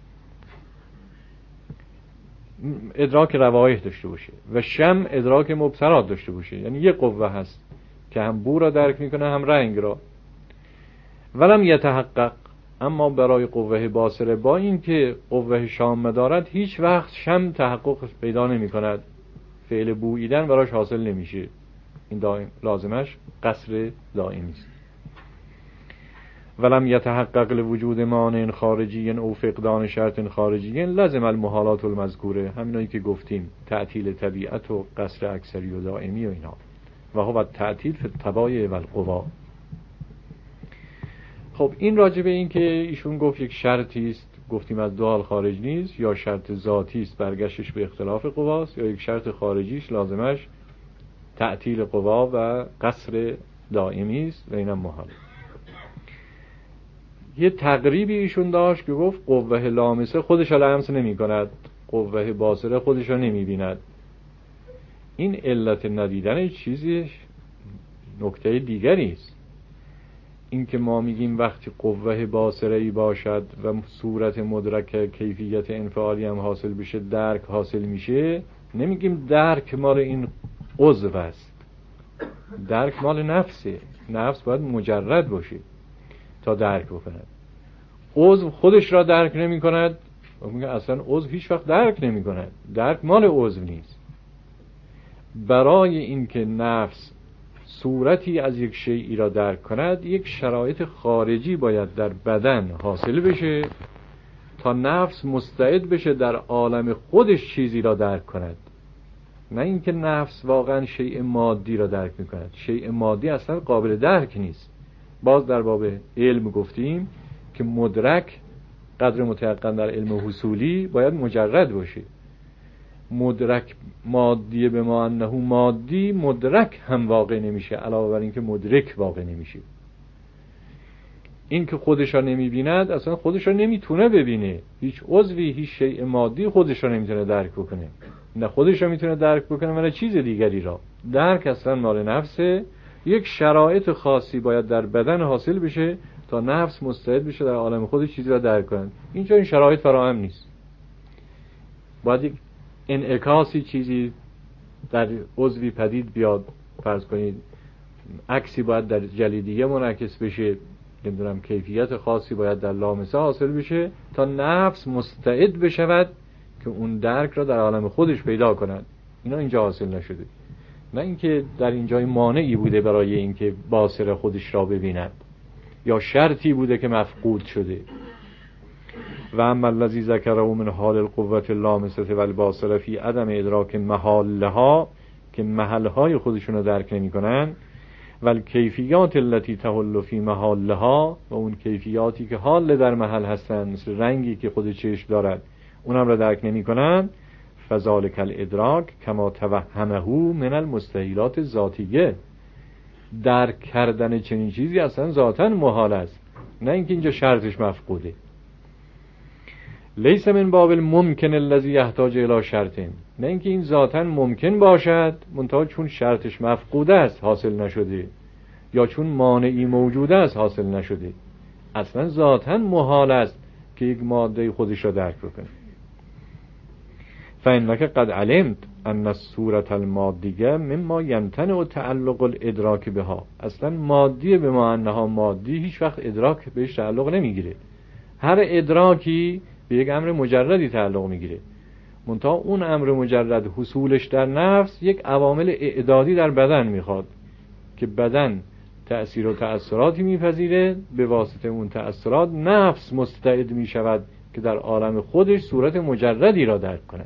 ادراک روائح داشته باشه و شم ادراک مبصرات داشته باشه، یعنی یه قوه هست که هم بو را درک میکنه هم رنگ را، ولم یتحقق، اما برای قوه باصره با این که قوه شامه دارد هیچ وقت شم تحقق پیدا نمی کند، فعل بوییدن براش حاصل نمیشه، این دائم لازمش قصر دائمی است. ولم یتحقق لوجود مانع خارجی او فقدان شرط خارجی لازم المحالات المذکوره، همینایی که گفتیم تعطیل طبیعت و قصر اکثری و دائمی و اینا، و هو تعطیل فی الطبایع و القوا. خب این راجبه این که ایشون گفت یک شرطی است، گفتیم از دو حال خارج نیست، یا شرط ذاتی است برگشتش به اختلاف قواست، یا یک شرط خارجیش لازمش تعطیل قوا و قصر دائمی است و اینم محال. یه تقریبی ایشون داشت که گفت قوه لامسه خودش لمس نمی کند، قوه باصره خودش رو نمی بیند. این علت ندیدن چیزی نکته دیگری است. این که ما میگیم وقتی قوه باصره‌ای باشد و صورت مدرک کیفیت انفعالی هم حاصل بشه، درک حاصل میشه، نمیگیم درک مال این عضو است، درک مال نفسه، نفس باید مجرد باشه تا درک بکند. عضو خودش را درک نمی کند و میگه اصلا عضو هیچ وقت درک نمی کند. درک مال عضو نیست. برای اینکه نفس صورتی از یک شیئی را درک کند، یک شرایط خارجی باید در بدن حاصل بشه تا نفس مستعد بشه در عالم خودش چیزی را درک کند. نه اینکه نفس واقعا شیء مادی را درک میکند. شیء مادی اصلا قابل درک نیست. باز در باب علم گفتیم که مدرک قدر متيقن در علم حصولی باید مجرد باشه. مدرک مادی به ما انه مادی، مدرک هم واقع نمیشه، علاوه بر اینکه مدرک واقع نمیشه. این که خودش را نمیبیند اصلا خودش را نمیتونه ببینه. هیچ عضوی، هیچ شیء مادی خودش را نمیتونه درک بکنه. نه خودش را میتونه درک بکنه ولی چیز دیگری را. درک اصلا مال نفسه. یک شرایط خاصی باید در بدن حاصل بشه تا نفس مستعد بشه در عالم خودش چیزی را درک کنه. اینجا این شرایط فراهم نیست. باید یک انعکاسی چیزی در عضوی پدید بیاد. فرض کنید عکسی باید در جلیدیه منعکس بشه، نمیدونم کیفیت خاصی باید در لامسه حاصل بشه تا نفس مستعد بشود که اون درک را در عالم خودش پیدا کند. اینا اینجا حاصل نشده. نه اینکه در اینجا مانعی بوده برای اینکه باصره خودش را ببیند یا شرطی بوده که مفقود شده. و اما الذی ذکره من حال القوة اللامسه و الباصره فی عدم ادراک محلها، که محلهای خودشون رو درک نمی کنن، و الکیفیات التي تحل فی محلها، و اون کیفیاتی که حال در محل هستن مثل رنگی که خود چشم دارد اونم رو درک نمی کنن. فذلک الادراک کما توهمه من المستحیلات ذاتیه. درک کردن چنین چیزی اصلا ذاتاً محال است، نه اینکه اینجا شرطش مفقوده. لیس من باب الممکن الذی یحتاج الی شرط، نه اینکه این ذاتاً ممکن باشد منتها چون شرطش مفقوده است حاصل نشده، یا چون مانعی موجوده است حاصل نشده. اصلا ذاتاً محال است که یک ماده خودش را درک بکنه. فإنک قد علمت ان الصورة المادیه مما یمتنع تعلق الادراک بها. اصلا مادیه به ما انها مادی هیچ وقت ادراک بهش تعلق نمیگیره. هر ادراکی به یک امر مجردی تعلق میگیره، منتها اون امر مجرد حصولش در نفس یک عوامل اعدادی در بدن میخواد که بدن تأثیر و تأثیراتی میپذیره، به واسطه اون تأثیرات نفس مستعد میشود که در عالم خودش صورت مجردی را درک کند.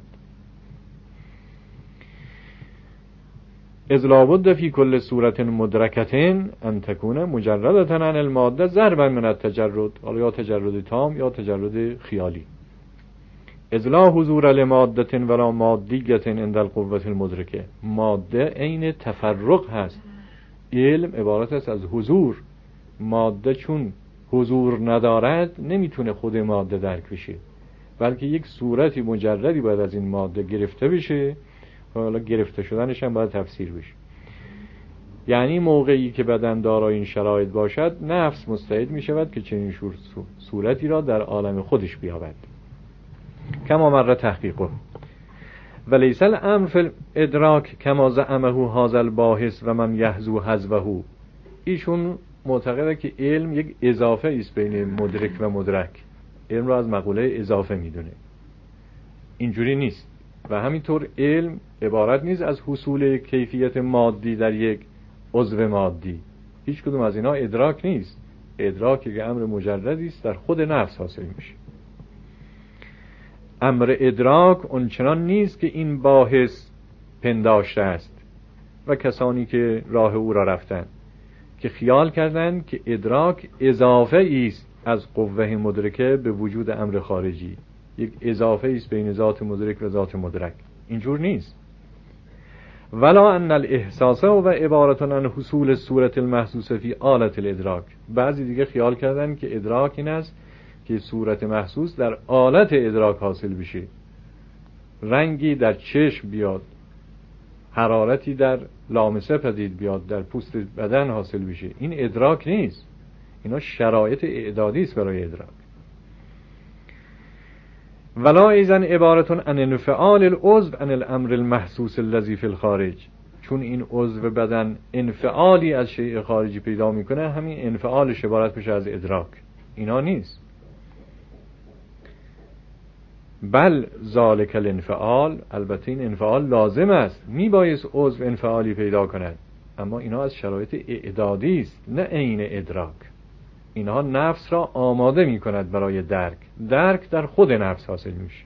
اذ لابد فی کل صورت مدرکة ان تکون مجردة عن الماده ضربا من التجرد، حالا یا تجرد تام یا تجرد خیالی. اذ لا حضور لماده ولا مادیه عند القوة المدرکه. ماده عین تفرق هست. علم عبارت است از حضور. ماده چون حضور ندارد نمیتونه خود ماده درک بشه، بلکه یک صورتی مجردی باید از این ماده گرفته بشه. حالا گرفته شدنش هم باید تفسیر بشه. یعنی موقعی که بدن دارای این شرایط باشد نفس مستعد می شود که چنین صورتی را در عالم خودش بیابد. کما مر تحقیقه ولیس الامر فی الادراک کما زعمه هذا الباحث و من یحذو حذوه. ایشون معتقده که علم یک اضافه است بین مدرک و مدرک. علم را از مقوله اضافه میدونه. اینجوری نیست. و همینطور علم عبارت نیست از حصول کیفیت مادی در یک عضو مادی. هیچ کدوم از اینا ادراک نیست. ادراک یک امر مجردی است در خود نفس حاصل میشه. امر ادراک اونچنان نیست که این باحث پنداشته است و کسانی که راه او را رفتند که خیال کردند که ادراک اضافه است از قوه مدرکه به وجود امر خارجی، یک اضافه است بین ذات مدرک و ذات مدرک. اینجور نیست. ولا ان الاحساس و عبارتون عن حصول صورت المحسوس فی آلت الادراک. بعضی دیگه خیال کردن که ادراک این است که صورت محسوس در آلت ادراک حاصل بشه، رنگی در چشم بیاد، حرارتی در لامسه پدید بیاد، در پوست بدن حاصل بشه. این ادراک نیست. اینا شرایط اعدادی است برای ادراک. ولا ایزن عبارتون عن انفعال العضو عن الامر المحسوس الذی فی الخارج. چون این عضو بدن انفعالی از شیء خارجی پیدا میکنه، همین انفعالش عبارت بشه از ادراک. اینا نیست. بل ذالک الانفعال، البته این انفعال لازم است، میبایست عضو انفعالی پیدا کند، اما اینا از شرایط اعدادی است نه عین ادراک. اینها نفس را آماده میکند برای درک در خود نفس حاصل میشه.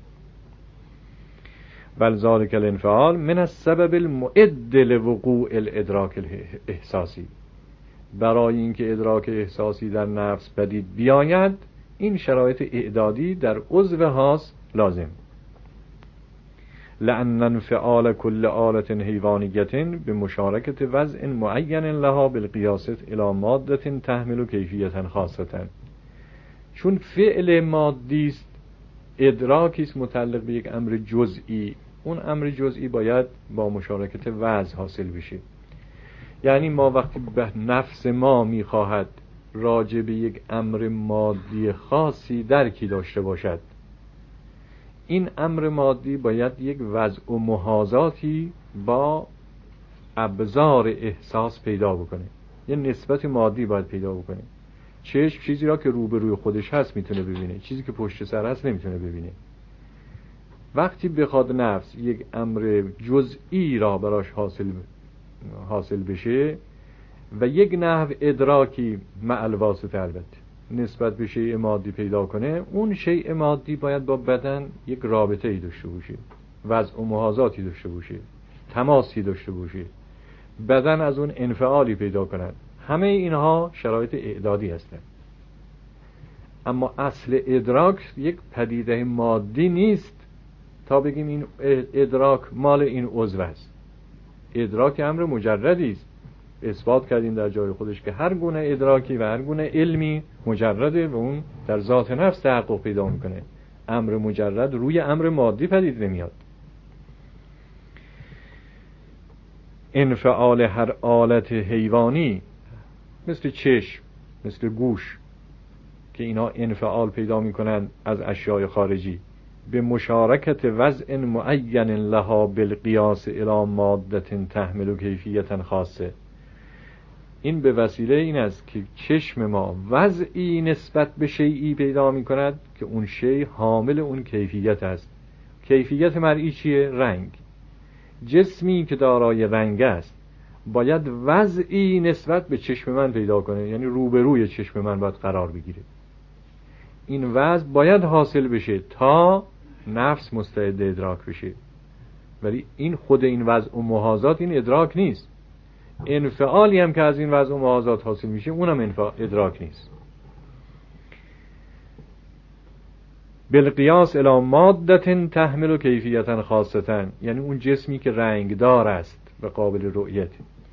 بل ذالک الانفعال من السبب المعد لوقوع الادراک الاحساسی، برای اینکه ادراک احساسی در نفس پدید بیاید این شرایط اعدادی در عضو حاس لازم. لأن انفعال كل آلة حیوانیة بمشارکت وضع معین لها بالقیاس الى مادة تحمل کیفیة خاصة، چون فعل مادی است، ادراکی است متعلق به یک امر جزئی، اون امر جزئی باید با مشارکت وضع حاصل بشه. یعنی ما وقتی به نفس ما میخواهد راجع به یک امر مادی خاصی درکی داشته باشد، این امر مادی باید یک وضع و محاذاتی با ابزار احساس پیدا بکنه، یه نسبت مادی باید پیدا بکنه. چشم چیزی را که روبروی خودش هست میتونه ببینه، چیزی که پشت سر هست نمیتونه ببینه. وقتی بخواد نفس یک امر جزئی را براش حاصل بشه و یک نحو ادراکی مع الواسطه البته نسبت به شیء مادی پیدا کنه، اون شیء مادی باید با بدن یک رابطه ای داشته باشه، وضع و محاذاتی داشته باشه، تماسی داشته باشه، بدن از اون انفعالی پیدا کند. همه اینها شرایط اعدادی هستند. اما اصل ادراک یک پدیده مادی نیست تا بگیم این ادراک مال این عضو است. ادراک امر مجردی است. اثبات کردیم در جای خودش که هر گونه ادراکی و هر گونه علمی مجرده و اون در ذات نفس تحقق پیدا میکنه. امر مجرد روی امر مادی پدید نمیاد. انفعال هر آلت حیوانی مثل چشم، مثل گوش که اینا انفعال پیدا میکنن از اشیاء خارجی، به مشارکت وضع معین لها بالقیاس الی ماده تحمل کیفیت خاصه، این به وسیله این است که چشم ما وضعی نسبت به شیئی پیدا می کند که اون شیء حامل اون کیفیت است. کیفیت مرئی چیه؟ رنگ. جسمی که دارای رنگ است باید وضعی نسبت به چشم من پیدا کنه، یعنی روبروی چشم من باید قرار بگیره. این وضع باید حاصل بشه تا نفس مستعد ادراک بشه، ولی این خود این وضع و محاذات این ادراک نیست. انفعالی هم که از این وضع و محاذات حاصل میشه اونم ادراک نیست. بالقیاس الی ماده تحمل کیفیتا خاصه، یعنی اون جسمی که رنگدار است و قابل رؤیت.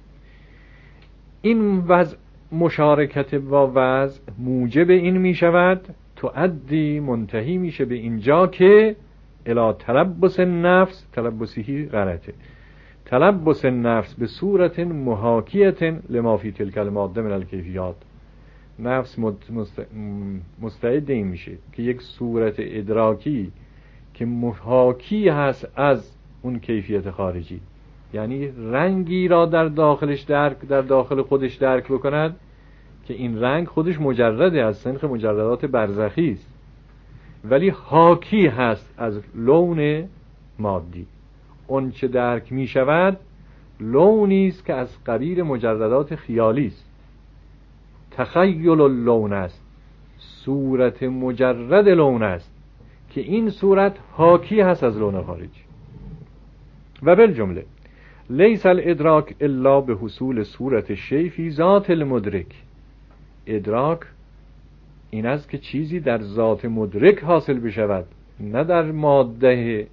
این وضع مشارکت با وضع موجب این میشود تؤدی منتهی میشه به اینجا که الی تلبس النفس، تلبسیه غلطه، تلبس النفس به صورت محاکیت لما فی تلک الماده من الکیفیات، نفس مستعد این میشه که یک صورت ادراکی که محاکی هست از اون کیفیت خارجی، یعنی رنگی را در داخل خودش درک بکند که این رنگ خودش مجرده از سنخ مجردات برزخی است، ولی حاکی هست از لون مادی. اون چه درک می شود لونی است که از قبیل مجردات خیالی است، تخیل اللون است، صورت مجرد لون است که این صورت حاکی هست از لون خارجی. و بالجمله لیس الادراک الا به حصول صورت شیء فی ذات المدرک، ادراک این است که چیزی در ذات مدرک حاصل بشود، نه در ماده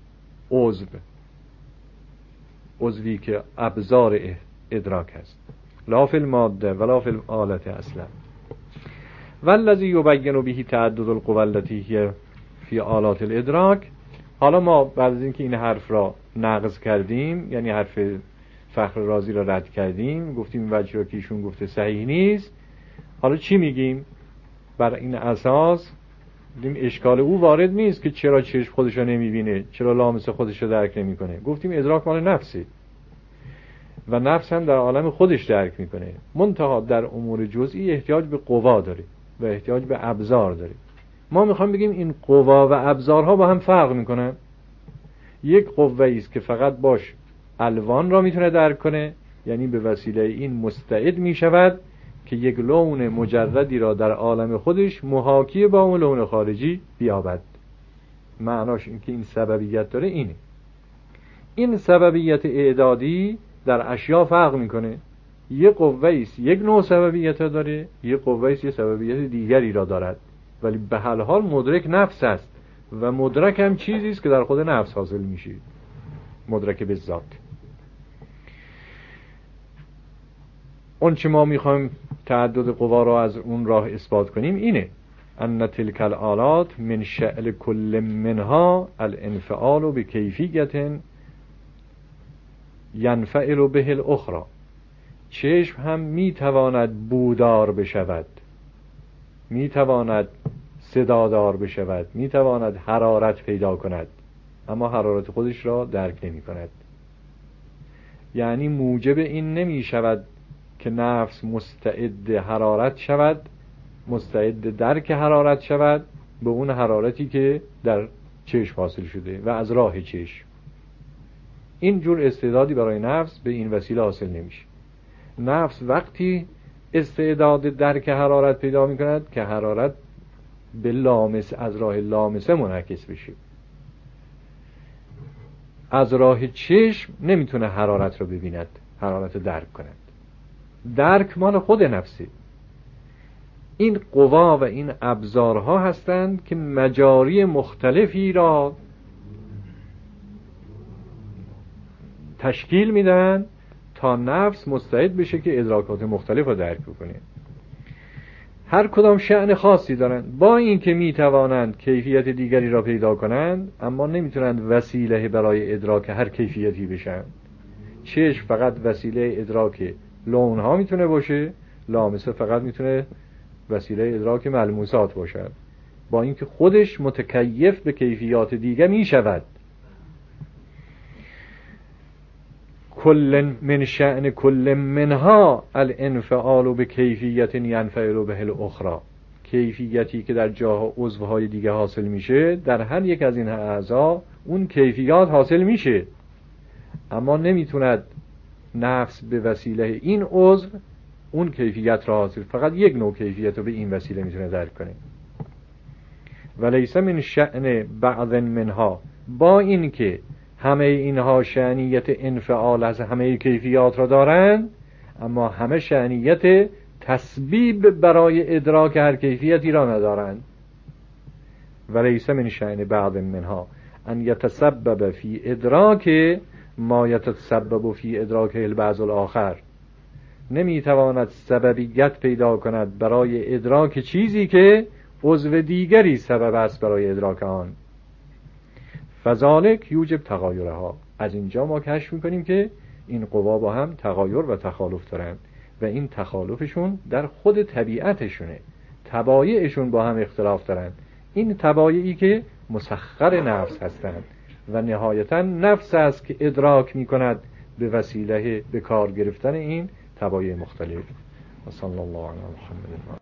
عضوی که ابزار ادراک است، لا فی الماده ولا فی الآلت اصلا. والذی یبین به تعدد القوى التي هی فی آلات الادراک. حالا ما بعد از اینکه این حرف را نقض کردیم، یعنی حرف فخر رازی را رد کردیم، گفتیم این وجه را که ایشون گفته صحیح نیست، حالا چی میگیم؟ بر این اساس دیدیم اشکال او وارد نیست که چرا چشم خودش را نمیبینه، چرا لامس خودش را درک نمیکنه. گفتیم ادراک مال نفسه و نفس هم در عالم خودش درک میکنه، منتها در امور جزئی احتیاج به قوا داره و احتیاج به ابزار داره. ما میخوایم بگیم این قوا و ابزارها با هم فرق میکنن. یک قوه‌ای است که فقط باش الوان را میتونه درک کنه، یعنی به وسیله این مستعد میشود که یک لون مجردی را در عالم خودش محاکی با اون لون خارجی بیابد. معناش این که این سببیت داره اینه. این سببیت اعدادی در اشیا فرق میکنه. یک قوه‌ای است یک نوع سببیت داره، یک قوه‌ای است یک سببیت دیگری را دارد، ولی به هر حال مدرک نفس است و مدرک هم چیزی است که در خود نفس حاصل میشه، مدرک به ذات. اون چه ما میخوایم تعدد قوا را از اون راه اثبات کنیم اینه: ان تلک الآلات من شأن کل منها الانفعال بکیفیت ینفعل به الاخرى. چشم هم میتواند بودار بشود، میتواند صدادار بشود، میتواند حرارت پیدا کند، اما حرارت خودش را درک نمی کند. یعنی موجب این نمی شود که نفس مستعد حرارت شود، مستعد درک حرارت شود به اون حرارتی که در چشم حاصل شده و از راه چشم. این جور استعدادی برای نفس به این وسیله حاصل نمیشه. نفس وقتی استعداد درک حرارت پیدا می کند که حرارت به لامس از راه لامسه منعکس بشه. از راه چشم نمیتونه حرارت رو ببیند، حرارت رو درک کند. درک مال خود نفسه. این قوا و این ابزارها هستند که مجاری مختلفی را تشکیل میدن تا نفس مستعد بشه که ادراکات مختلف رو درک کنه. هر کدام شأن خاصی دارند، با اینکه میتوانند کیفیت دیگری را پیدا کنند، اما نمیتونند وسیله برای ادراک هر کیفیتی بشن. چشم فقط وسیله ادراک لونها میتونه باشه، لامسه فقط میتونه وسیله ادراک ملموسات باشد، با اینکه خودش متکیف به کیفیات دیگه میشود. کل من شأن کل منها الانفعال بکیفیت ینفعل به الاخرى. کیفیتی که در جاها عضوهای دیگه حاصل میشه، در هر یک از این اعضا اون کیفیات حاصل میشه، اما نمیتوند نفس به وسیله این عضو اون کیفیت را حاصل، فقط یک نوع کیفیت رو به این وسیله میتونه درک کنه. ولیس من شأن بعض منها، با این که همه اینها شأنیت انفعال از همه کیفیات را دارند، اما همه شأنیت تسبیب برای ادراک هر کیفیتی را ندارند. ولیس من شأن بعض منها ان یتسبب فی ادراک ما یتسبب فی ادراک البعض الاخر. نمیتواند سببیت پیدا کند برای ادراک چیزی که عضو دیگری سبب است برای ادراک آن. فذالک یوجب تغایرها. از اینجا ما کشف میکنیم که این قوا با هم تغایر و تخالف دارند و این تخالفشون در خود طبیعتشونه. طبایعشون با هم اختلاف دارند. این طبایعی که مسخر نفس هستند و نهایتا نفس است که ادراک میکند به وسیله به کار گرفتن این طبایع مختلف. و صلی الله علی محمد.